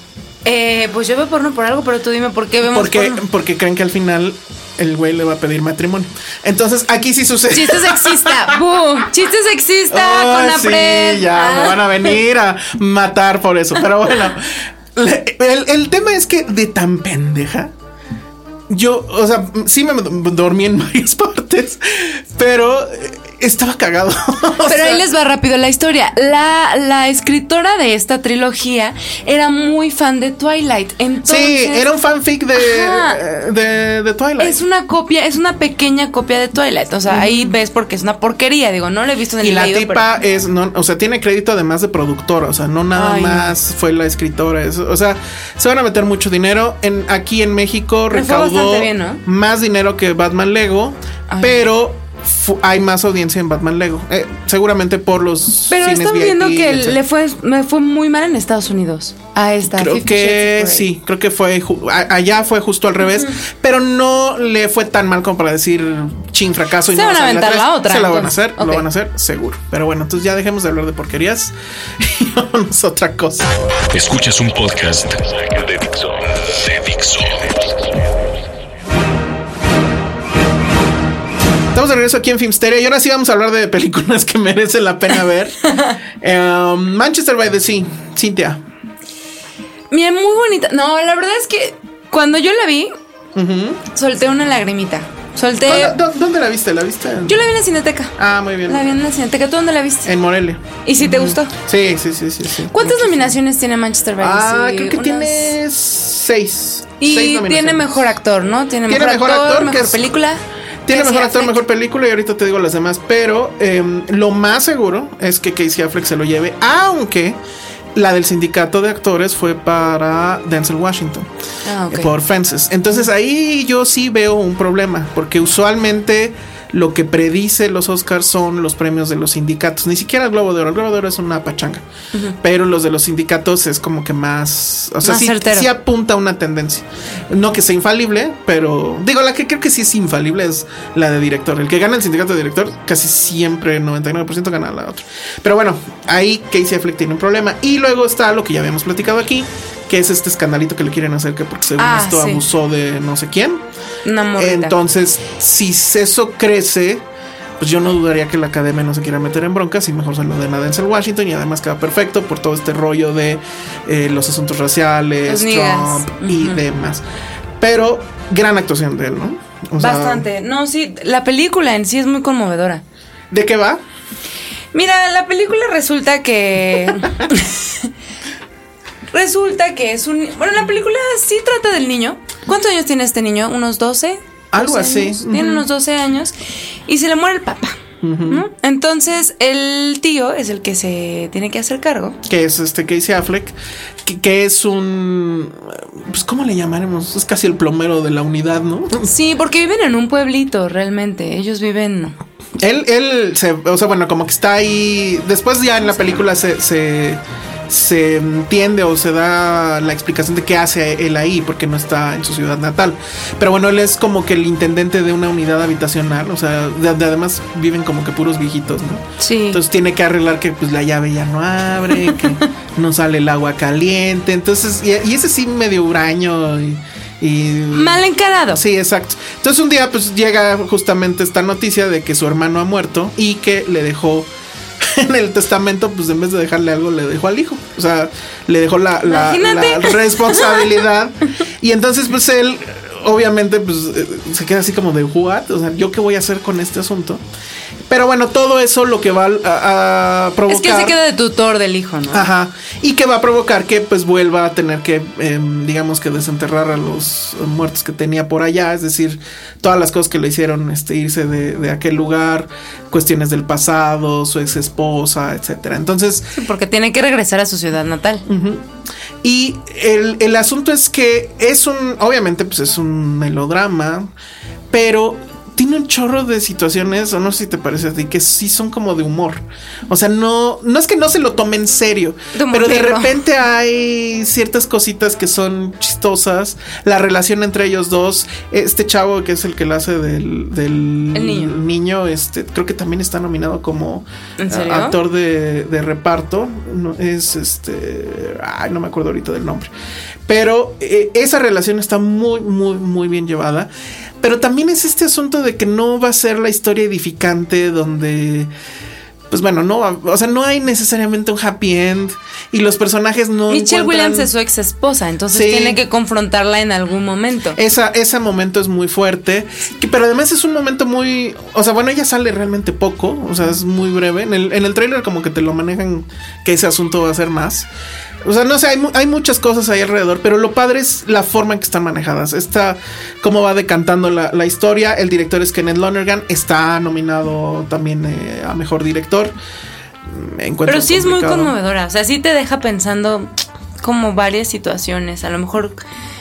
Eh, pues yo veo porno por algo, pero tú dime por qué vemos porque, porno. Porque creen que al final el güey le va a pedir matrimonio. Entonces aquí sí sucede. Chiste sexista. ¡Bú! Chiste sexista oh, con la sí, pred. ya ah. me van a venir a matar por eso. Pero bueno, el, el tema es que de tan pendeja. Yo, o sea, sí me dormí en varias partes, pero estaba cagado. Pero sea, ahí les va rápido la historia. La, la escritora de esta trilogía era muy fan de Twilight. Entonces, sí, era un fanfic de, de, de Twilight. Es una copia, es una pequeña copia de Twilight. O sea, mm. ahí ves porque es una porquería. Digo, no la he visto en el Y la leído, tipa pero... es, no, o sea, tiene crédito además de productora. O sea, no nada Ay, más no. fue la escritora. Es, o sea, se van a meter mucho dinero. En, aquí en México recaudó bien, ¿no? más dinero que Batman Lego, Ay. pero fu- hay más audiencia en Batman Lego. Eh, seguramente por los Pero cines están V I P, viendo que etcétera. le fue, me fue muy mal en Estados Unidos a esta. Creo que sí, creo que fue ju- a- allá fue justo al revés, uh-huh. pero no le fue tan mal como para decir chin fracaso y se no van a aventar la otra. Se la entonces. van a hacer, okay. lo van a hacer seguro. Pero bueno, entonces ya dejemos de hablar de porquerías y vamos a otra cosa. Escuchas un podcast de Dixo. De Dixo. Estamos de regreso aquí en Filmsteria y ahora sí vamos a hablar de películas que merecen la pena ver. um, Manchester by the Sea, Cintia. Mira, muy bonita. No, la verdad es que cuando yo la vi, uh-huh. solté una lagrimita. Solté. ¿Dónde, ¿Dónde la viste? ¿La viste? En... Yo la vi en la Cineteca. Ah, muy bien. La vi en la Cineteca. ¿Tú dónde la viste? En Morelia. ¿Y si uh-huh. te gustó? Sí, sí, sí, sí, sí. ¿Cuántas Muchas nominaciones sí. tiene Manchester by the Sea? Ah, creo que Unas... tiene seis. Y seis tiene mejor actor, ¿no? Tiene, tiene mejor, mejor actor, actor, mejor que es... película. Tiene Casey mejor actor, Affleck. mejor película y ahorita te digo las demás. Pero eh, lo más seguro es que Casey Affleck se lo lleve, aunque la del sindicato de actores fue para Denzel Washington ah, okay. por Fences. Entonces ahí yo sí veo un problema, porque usualmente lo que predice los Oscars son los premios de los sindicatos, ni siquiera el Globo de Oro. El Globo de Oro es una pachanga, uh-huh. pero los de los sindicatos es como que más, o sea, más sí, sí apunta a una tendencia. No que sea infalible, pero digo, la que creo que sí es infalible es la de director. El que gana el sindicato de director casi siempre, noventa y nueve por ciento gana la otra. Pero bueno, ahí Casey Affleck tiene un problema. Y luego está lo que ya habíamos platicado aquí, que es este escandalito que le quieren hacer, que porque según ah, esto sí. abusó de no sé quién. Una morrita. Entonces, si eso crece, pues yo no dudaría que la academia no se quiera meter en broncas y mejor se lo den a Denzel Washington, y además queda perfecto por todo este rollo de eh, los asuntos raciales, Trump uh-huh. y demás. Pero gran actuación de él, ¿no? O Bastante. Sea, no, sí, la película en sí es muy conmovedora. ¿De qué va? Mira, la película resulta que... resulta que es un... Bueno, la película sí trata del niño. ¿Cuántos años tiene este niño? ¿Unos doce? Algo así. Uh-huh. Tiene unos doce años y se le muere el papá. Uh-huh. ¿No? Entonces el tío es el que se tiene que hacer cargo. Que es este Casey Affleck, que, que es un... Pues ¿cómo le llamaremos? Es casi el plomero de la unidad, ¿no? Sí, porque viven en un pueblito realmente. Ellos viven... Él, él, se, o sea, bueno, como que está ahí... Después ya en la película se... se se entiende o se da la explicación de qué hace él ahí, porque no está en su ciudad natal. Pero bueno, él es como que el intendente de una unidad habitacional, o sea, de, de además viven como que puros viejitos, ¿no? Sí. Entonces tiene que arreglar que pues la llave ya no abre, que no sale el agua caliente. Entonces, y, y ese sí medio huraño y... Y, mal encarado. Sí, exacto. Entonces un día pues llega justamente esta noticia de que su hermano ha muerto y que le dejó en el testamento, pues en vez de dejarle algo, le dejó al hijo. O sea, le dejó la, la, la responsabilidad. Y entonces, pues él, obviamente, pues se queda así como de what? O sea, ¿yo qué voy a hacer con este asunto? Pero bueno, todo eso lo que va a, a provocar... Es que se queda de tutor del hijo, ¿no? Ajá. Y que va a provocar que pues vuelva a tener que, eh, digamos que desenterrar a los muertos que tenía por allá. Es decir, todas las cosas que le hicieron este, irse de, de aquel lugar, cuestiones del pasado, su ex esposa, etcétera. Entonces... Sí, porque tiene que regresar a su ciudad natal. Uh-huh. Y el, el asunto es que es un... Obviamente pues es un melodrama, pero... tiene un chorro de situaciones, o no sé si te parece a ti, que sí son como de humor. O sea, no, no es que no se lo tome en serio, de pero de repente hay ciertas cositas que son chistosas. La relación entre ellos dos, este chavo que es el que la hace del, del el niño. niño, este, creo que también está nominado como ¿En serio? actor de, de reparto. No, es este, ay, no me acuerdo ahorita del nombre. Pero eh, esa relación está muy, muy, muy bien llevada. Pero también es este asunto de que no va a ser la historia edificante donde... Pues bueno, no, o sea, no hay necesariamente un happy end y los personajes no Michelle encuentran... Williams es su ex esposa, entonces Sí. tiene que confrontarla en algún momento. Esa, ese momento es muy fuerte, que, pero además es un momento muy... O sea, bueno, ella sale realmente poco, o sea, es muy breve. En el, en el tráiler como que te lo manejan que ese asunto va a ser más. O sea, no sé, hay, hay muchas cosas ahí alrededor, pero lo padre es la forma en que están manejadas. Esta, cómo va decantando la, la historia. El director es Kenneth Lonergan, está nominado también eh, a Mejor Director. Pero sí es muy conmovedora, o sea, sí te deja pensando como varias situaciones. A lo mejor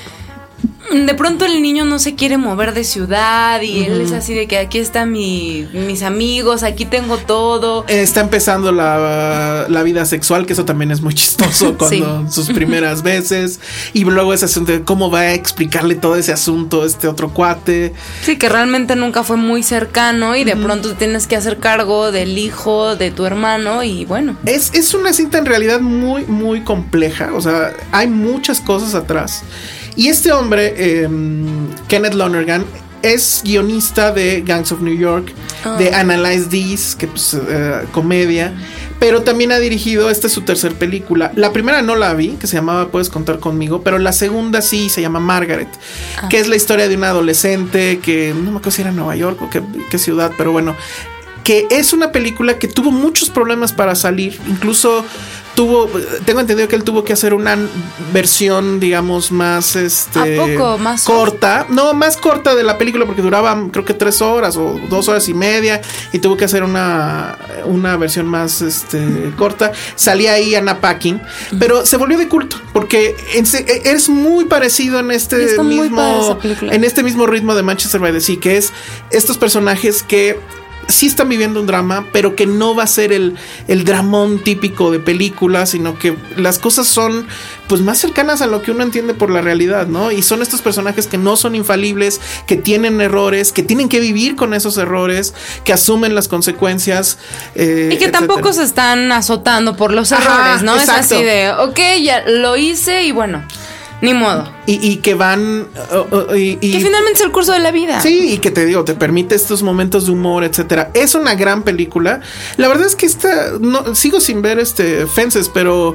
de pronto el niño no se quiere mover de ciudad y uh-huh. él es así de que aquí están mi, mis amigos, aquí tengo todo. Está empezando la, la vida sexual, que eso también es muy chistoso cuando sí. sus primeras veces. Y luego ese asunto de cómo va a explicarle todo ese asunto a este otro cuate. Sí, que realmente nunca fue muy cercano y de uh-huh. pronto tienes que hacer cargo del hijo de tu hermano y bueno. Es, es una cinta en realidad muy, muy compleja. O sea, hay muchas cosas atrás. Y este hombre, eh, Kenneth Lonergan, es guionista de Gangs of New York, oh. de Analyze This, que pues uh, comedia, pero también ha dirigido, esta es su tercera película. La primera no la vi, que se llamaba Puedes contar conmigo, pero la segunda sí, se llama Margaret, ah. que es la historia de una adolescente que no me acuerdo si era en Nueva York o qué, qué ciudad, pero bueno, que es una película que tuvo muchos problemas para salir, incluso... Tuvo, tengo entendido que él tuvo que hacer una versión, digamos, más este ¿A poco? ¿Más corta? No, más corta de la película porque duraba creo que tres horas o dos horas y media y tuvo que hacer una, una versión más este corta. Salía ahí Anna Paquin, uh-huh. pero se volvió de culto porque es muy parecido en este mismo en este mismo ritmo de Manchester by the Sea, que es estos personajes que sí están viviendo un drama, pero que no va a ser el, el dramón típico de película, sino que las cosas son pues más cercanas a lo que uno entiende por la realidad, ¿no? Y son estos personajes que no son infalibles, que tienen errores, que tienen que vivir con esos errores, que asumen las consecuencias. Eh, y que etcétera. Tampoco se están azotando por los errores, Ajá, ¿no? Exacto. Es así de, ok, ya lo hice y bueno... Ni modo. Y, y que van... Uh, uh, y, y, que finalmente es el curso de la vida. Sí, y que te digo, te permite estos momentos de humor, etcétera. Es una gran película. La verdad es que esta... No, sigo sin ver este Fences, pero...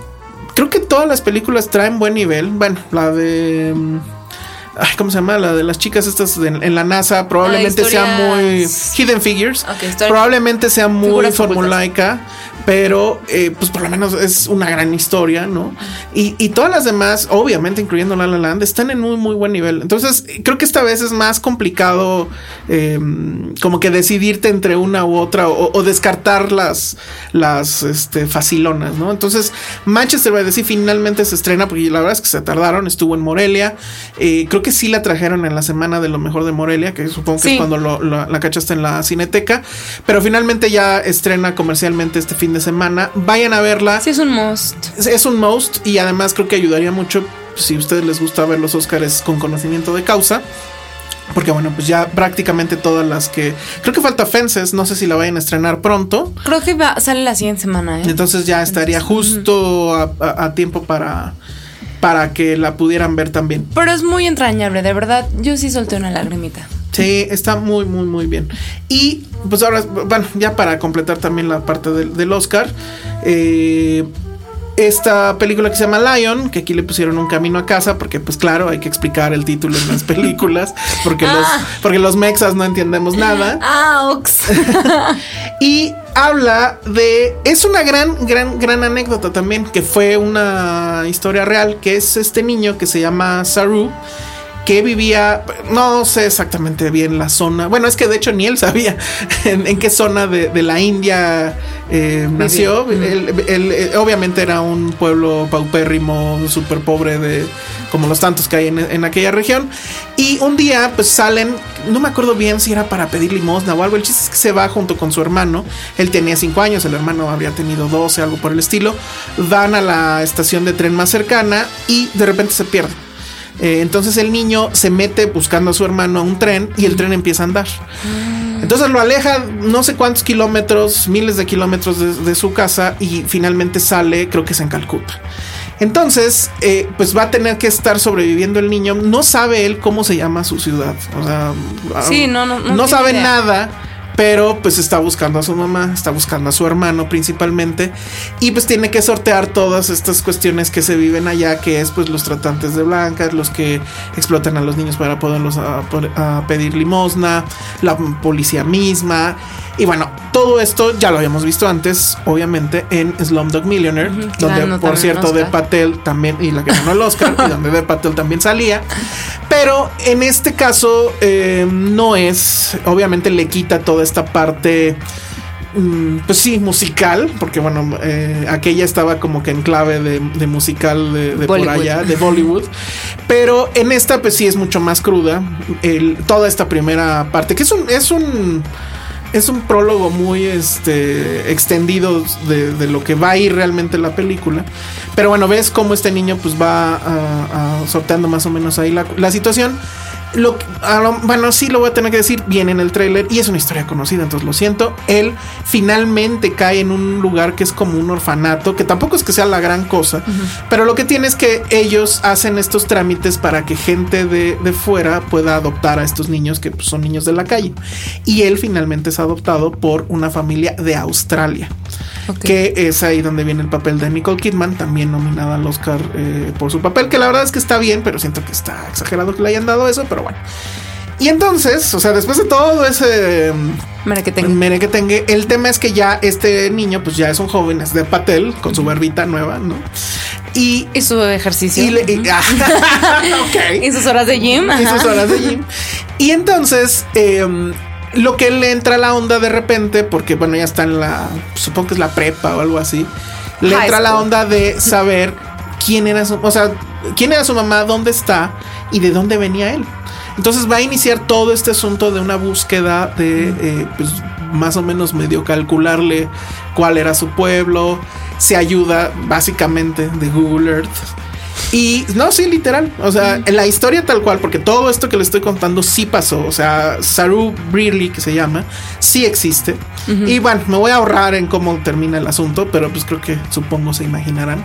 Creo que todas las películas traen buen nivel. Bueno, la de... Ay, ¿cómo se llama? La de las chicas estas en, en la NASA. Probablemente sea muy... Hidden Figures. Okay, probablemente sea muy formulaica. Pero eh, pues por lo menos es una gran historia, ¿no? Y, y todas las demás, obviamente incluyendo La La Land, están en muy muy buen nivel. Entonces creo que esta vez es más complicado eh, como que decidirte entre una u otra o, o descartar las, las este, facilonas, ¿no? Entonces Manchester by the Sea finalmente se estrena, porque la verdad es que se tardaron, estuvo en Morelia. Eh, creo que sí la trajeron en la semana de lo mejor de Morelia, que supongo que sí. es cuando lo, lo, la cachaste en la Cineteca. Pero finalmente ya estrena comercialmente este fin de semana. Vayan a verla. Sí, es un must. Es, es un must y además creo que ayudaría mucho si a ustedes les gusta ver los Óscares con conocimiento de causa. Porque bueno, pues ya prácticamente todas las que... Creo que falta Fences, no sé si la vayan a estrenar pronto. Creo que va, sale la siguiente semana, ¿eh? Entonces ya estaría justo a, a, a tiempo para... para que la pudieran ver también. Pero es muy entrañable, de verdad. Yo sí solté una lagrimita. Sí, está muy, muy, muy bien. Y pues ahora, bueno, ya para completar también la parte del, del Oscar, eh, esta película que se llama Lion, que aquí le pusieron Un camino a casa, porque pues claro, hay que explicar el título en las películas, porque, ah. los, porque los mexas no entendemos nada. Ah, ox. Y habla de... Es una gran, gran, gran anécdota también, que fue una historia real, que es este niño que se llama Saru, que vivía, no sé exactamente bien la zona, bueno, es que de hecho ni él sabía en, en qué zona de, de la India eh, nació. Mm. Él, él, él, obviamente era un pueblo paupérrimo, súper pobre, de como los tantos que hay en, en aquella región. Y un día pues salen, no me acuerdo bien si era para pedir limosna o algo. El chiste es que se va junto con su hermano. Él tenía cinco años, el hermano habría tenido doce, algo por el estilo. Van a la estación de tren más cercana y de repente se pierde. Eh, entonces el niño se mete buscando a su hermano a un tren y el tren empieza a andar. Entonces lo aleja no sé cuántos kilómetros, miles de kilómetros de, de su casa, y finalmente sale, creo que es en Calcuta. Entonces, eh, pues va a tener que estar sobreviviendo el niño. No sabe él cómo se llama su ciudad. O sea, sí, no, no, no, no sabe idea. nada. Pero pues está buscando a su mamá, está buscando a su hermano principalmente. Y pues tiene que sortear todas estas cuestiones que se viven allá, que es pues los tratantes de blancas, los que explotan a los niños para poderlos a, a pedir limosna, la policía misma. Y bueno, todo esto ya lo habíamos visto antes, obviamente, en Slumdog Millionaire, uh-huh, donde claro, por cierto Dev Patel también, y la que ganó el Oscar, y donde Dev Patel también salía. Pero en este caso eh, no es, obviamente le quita toda esta parte, mm, pues sí, musical, porque bueno, eh, aquella estaba como que en clave de, de musical de, de por allá, de Bollywood. Pero en esta pues sí es mucho más cruda, el, toda esta primera parte, que es un... Es un Es un prólogo muy este extendido de, de lo que va a ir realmente la película. Pero bueno, ves cómo este niño pues va a, a sorteando más o menos ahí la, la situación. Lo, a lo, bueno, sí lo voy a tener que decir bien en el tráiler y es una historia conocida, entonces lo siento. Él finalmente cae en un lugar que es como un orfanato, que tampoco es que sea la gran cosa, uh-huh. Pero lo que tiene es que ellos hacen estos trámites para que gente de, de fuera pueda adoptar a estos niños que pues, son niños de la calle. Y él finalmente es adoptado por una familia de Australia, okay. Que es ahí donde viene el papel de Nicole Kidman, también nominada al Oscar eh, por su papel, que la verdad es que está bien, pero siento que está exagerado que le hayan dado eso, pero bueno. Y entonces, o sea, después de todo ese merequetengue, merequetengue, el tema es que ya este niño, pues ya es un joven, es de Patel, con su barbita nueva, ¿no? Y, y su ejercicio. Y, le, y, okay. Y sus horas de gym. Y sus horas de gym. Y entonces, eh, lo que le entra a la onda de repente, porque bueno, ya está en la, supongo que es la prepa o algo así, le High entra school. La onda de saber quién era su, o sea, quién era su mamá, dónde está y de dónde venía él. Entonces va a iniciar todo este asunto de una búsqueda de, eh, pues más o menos medio calcularle cuál era su pueblo. Se ayuda básicamente de Google Earth. Y no, sí, literal. O sea, en la historia tal cual, porque todo esto que le estoy contando sí pasó. O sea, Saru Brearley, que se llama, sí existe. Uh-huh. Y bueno, me voy a ahorrar en cómo termina el asunto, pero pues creo que supongo se imaginarán.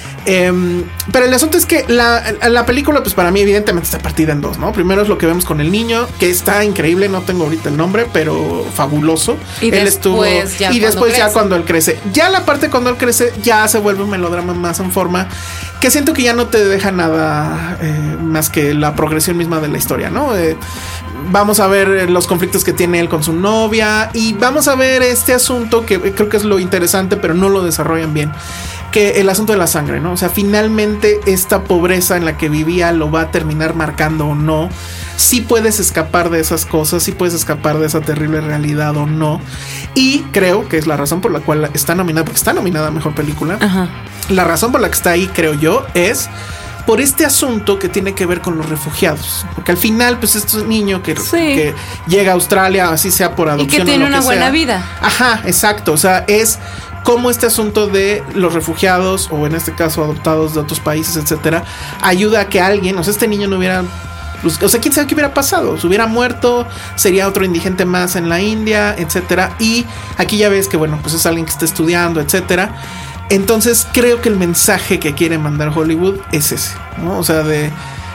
Um, pero el asunto es que la, la película, pues para mí evidentemente está partida en dos, ¿no? Primero es lo que vemos con el niño, que está increíble, no tengo ahorita el nombre, pero fabuloso. Y él después, estuvo ya y después crece. ya cuando él crece. Ya la parte cuando él crece ya se vuelve un melodrama más en forma, que siento que ya no te deja nada eh, más que la progresión misma de la historia, ¿no? Eh, vamos a ver los conflictos que tiene él con su novia y vamos a ver este asunto que creo que es lo interesante, pero no lo desarrollan bien, que el asunto de la sangre, ¿no? O sea, finalmente esta pobreza en la que vivía lo va a terminar marcando o no. Sí puedes escapar de esas cosas, sí puedes escapar de esa terrible realidad o no. Y creo que es la razón por la cual está nominada, porque está nominada a Mejor Película. Ajá. La razón por la que está ahí, creo yo, es por este asunto que tiene que ver con los refugiados. Porque al final, pues, este niño que, sí. que llega a Australia, así sea por adopción, y que tiene o lo una que buena sea. vida. Ajá, exacto. O sea, es cómo este asunto de los refugiados, o en este caso adoptados de otros países, etcétera, ayuda a que alguien, o sea, este niño no hubiera, pues, o sea, quién sabe qué hubiera pasado, se hubiera muerto, sería otro indigente más en la India, etcétera. Y aquí ya ves que, bueno, pues es alguien que está estudiando, etcétera. Entonces creo que el mensaje que quiere mandar Hollywood es ese, ¿no? O sea, de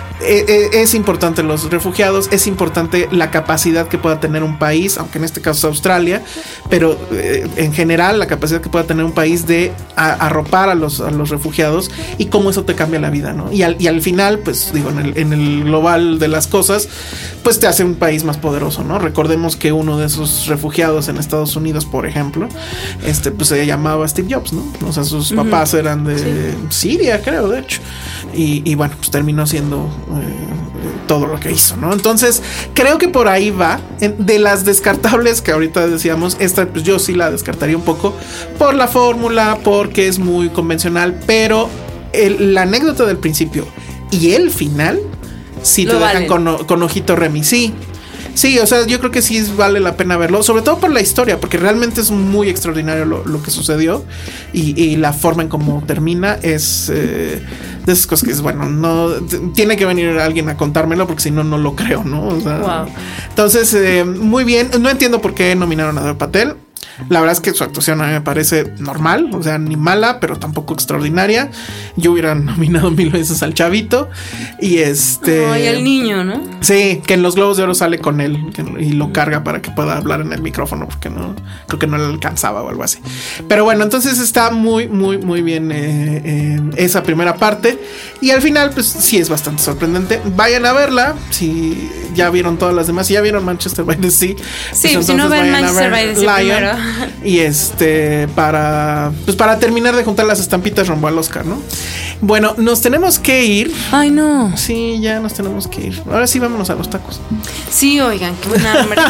es importante los refugiados, es importante la capacidad que pueda tener un país, aunque en este caso es Australia, pero eh, en general la capacidad que pueda tener un país de a, arropar a los, a los refugiados y cómo eso te cambia la vida, ¿no? Y al, y al final, pues digo, en el, en el global de las cosas, pues te hace un país más poderoso, ¿no? Recordemos que uno de esos refugiados en Estados Unidos, por ejemplo, este, pues se llamaba Steve Jobs, ¿no? O sea, sus uh-huh. papás eran de sí. Siria, creo, de hecho. Y, y bueno, pues terminó siendo Eh, todo lo que hizo, ¿no? Entonces creo que por ahí va. De las descartables que ahorita decíamos, esta pues yo sí la descartaría un poco por la fórmula, porque es muy convencional, pero el, la anécdota del principio y el final sí te lo dejan con, con ojito Remy. Sí, sí, o sea, yo creo que sí vale la pena verlo, sobre todo por la historia, porque realmente es muy extraordinario lo, lo que sucedió y, y la forma en cómo termina es eh, de esas cosas que es, bueno, no t- tiene que venir alguien a contármelo, porque si no, no lo creo, ¿no? O sea, wow. Entonces, eh, muy bien. No entiendo por qué nominaron a Dev Patel. La verdad es que su actuación a mí me parece normal, o sea, ni mala, pero tampoco extraordinaria. Yo hubiera nominado mil veces al chavito. Y este... Ay, el niño, ¿no? Sí, que en los Globos de Oro sale con él que, y lo carga para que pueda hablar en el micrófono, porque no, creo que no le alcanzaba o algo así. Pero bueno, entonces está muy, muy, muy bien eh, eh, esa primera parte. Y al final, pues sí es bastante sorprendente. Vayan a verla, si ya vieron todas las demás, si ya vieron Manchester by the Sea. Sí, pues si no ven Manchester by the Sea primero. Y este, para, pues para terminar de juntar las estampitas rumbo al Oscar, ¿no? Bueno, nos tenemos que ir. Ay, no. Sí, ya nos tenemos que ir. Ahora sí, vámonos a los tacos. Sí, oigan, qué buena hambre.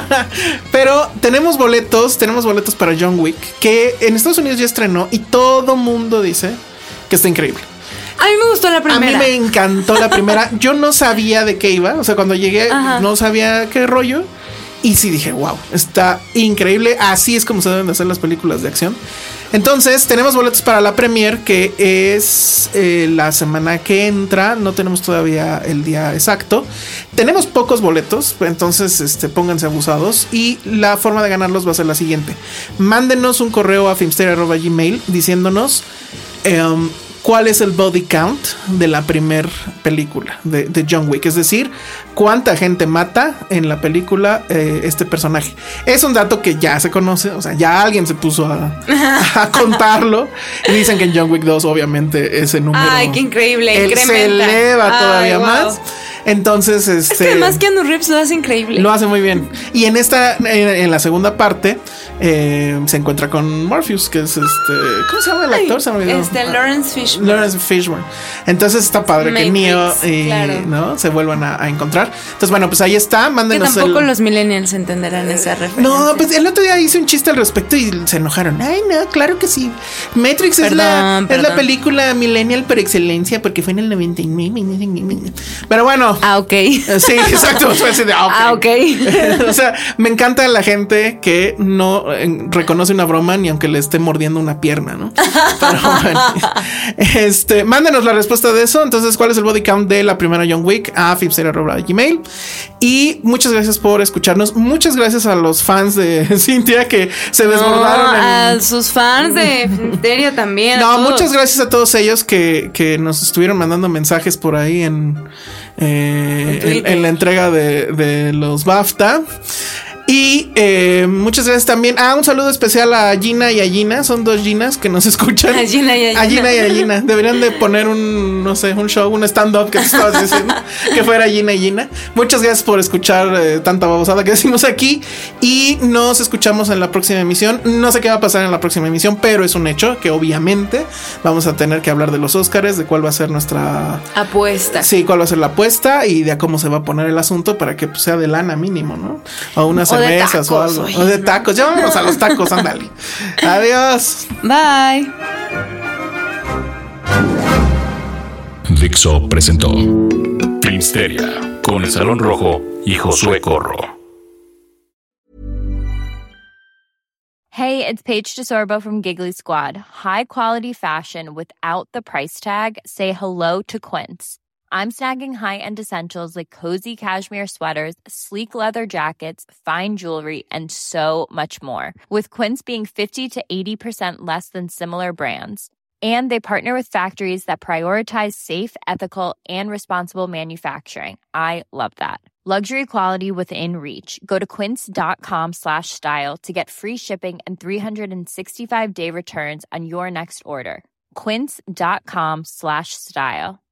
Pero tenemos boletos, tenemos boletos para John Wick, que en Estados Unidos ya estrenó y todo mundo dice que está increíble. A mí me gustó la primera. A mí me encantó la primera. Yo no sabía de qué iba. O sea, cuando llegué, Ajá. no sabía qué rollo. Y sí dije, wow, está increíble. Así es como se deben de hacer las películas de acción. Entonces, tenemos boletos para la premier, que es eh, la semana que entra. No tenemos todavía el día exacto. Tenemos pocos boletos, entonces este, pónganse abusados. Y la forma de ganarlos va a ser la siguiente. Mándenos un correo a filmsteria arroba gmail diciéndonos Um, cuál es el body count de la primer película de, de John Wick, es decir, cuánta gente mata en la película eh, este personaje. Es un dato que ya se conoce, o sea, ya alguien se puso a, a contarlo y dicen que en John Wick dos obviamente ese número, ay, qué increíble, él se eleva todavía ay, wow. más. Entonces, este. Es que además Keanu Reeves lo hace increíble. Lo hace muy bien. Y en esta, en, en la segunda parte, eh, se encuentra con Morpheus, que es este. ¿Cómo se llama el actor? Ay, se me olvidó. Este, Lawrence Fishburne. Lawrence Fishburne. Entonces está padre Matrix, que Neo y claro. ¿no? se vuelvan a, a encontrar. Entonces, bueno, pues ahí está. Mándenos. Que tampoco el... los millennials entenderán esa referencia. No, pues el otro día hice un chiste al respecto y se enojaron. Ay, no, claro que sí. Matrix perdón, es, la, es la película millennial por excelencia porque fue en el noventa y nueve. Pero bueno. Ah, ok. Sí, exacto. Ah, ok. O sea, me encanta la gente que no eh, reconoce una broma ni aunque le esté mordiendo una pierna, ¿no? Pero bueno, este, mándenos la respuesta de eso. Entonces, ¿cuál es el body count de la primera John Wick? A filmsteria arroba gmail. Y muchas gracias por escucharnos. Muchas gracias a los fans de Cintia que se desbordaron. No, en... a sus fans de Filmsteria también. No, muchas gracias a todos ellos que, que nos estuvieron mandando mensajes por ahí en... Eh, en, en la entrega de, de los BAFTA. Y eh, muchas gracias también. Ah, un saludo especial a Gina y a Gina. Son dos Ginas que nos escuchan. A Gina y a Gina. A Gina y a Gina. Deberían de poner un, no sé, un show, un stand-up que te estabas diciendo. Que fuera Gina y Gina. Muchas gracias por escuchar eh, tanta babosada que decimos aquí. Y nos escuchamos en la próxima emisión. No sé qué va a pasar en la próxima emisión, pero es un hecho que obviamente vamos a tener que hablar de los Óscares, de cuál va a ser nuestra apuesta. Sí, cuál va a ser la apuesta y de cómo se va a poner el asunto para que pues, sea de lana mínimo, ¿no? O una cervezas o algo. Oye, o de tacos. Ya vámonos a los tacos, ándale. Adiós. Bye. Dixo presentó Filmsteria con el Salón Rojo y Josué Corro. Hey, it's Paige DeSorbo from Giggly Squad. High quality fashion without the price tag. Say hello to Quince. I'm snagging high-end essentials like cozy cashmere sweaters, sleek leather jackets, fine jewelry, and so much more. With Quince being fifty to eighty percent less than similar brands. And they partner with factories that prioritize safe, ethical, and responsible manufacturing. I love that. Luxury quality within reach. Go to quince.com slash style to get free shipping and three sixty-five day returns on your next order. Quince.com slash style.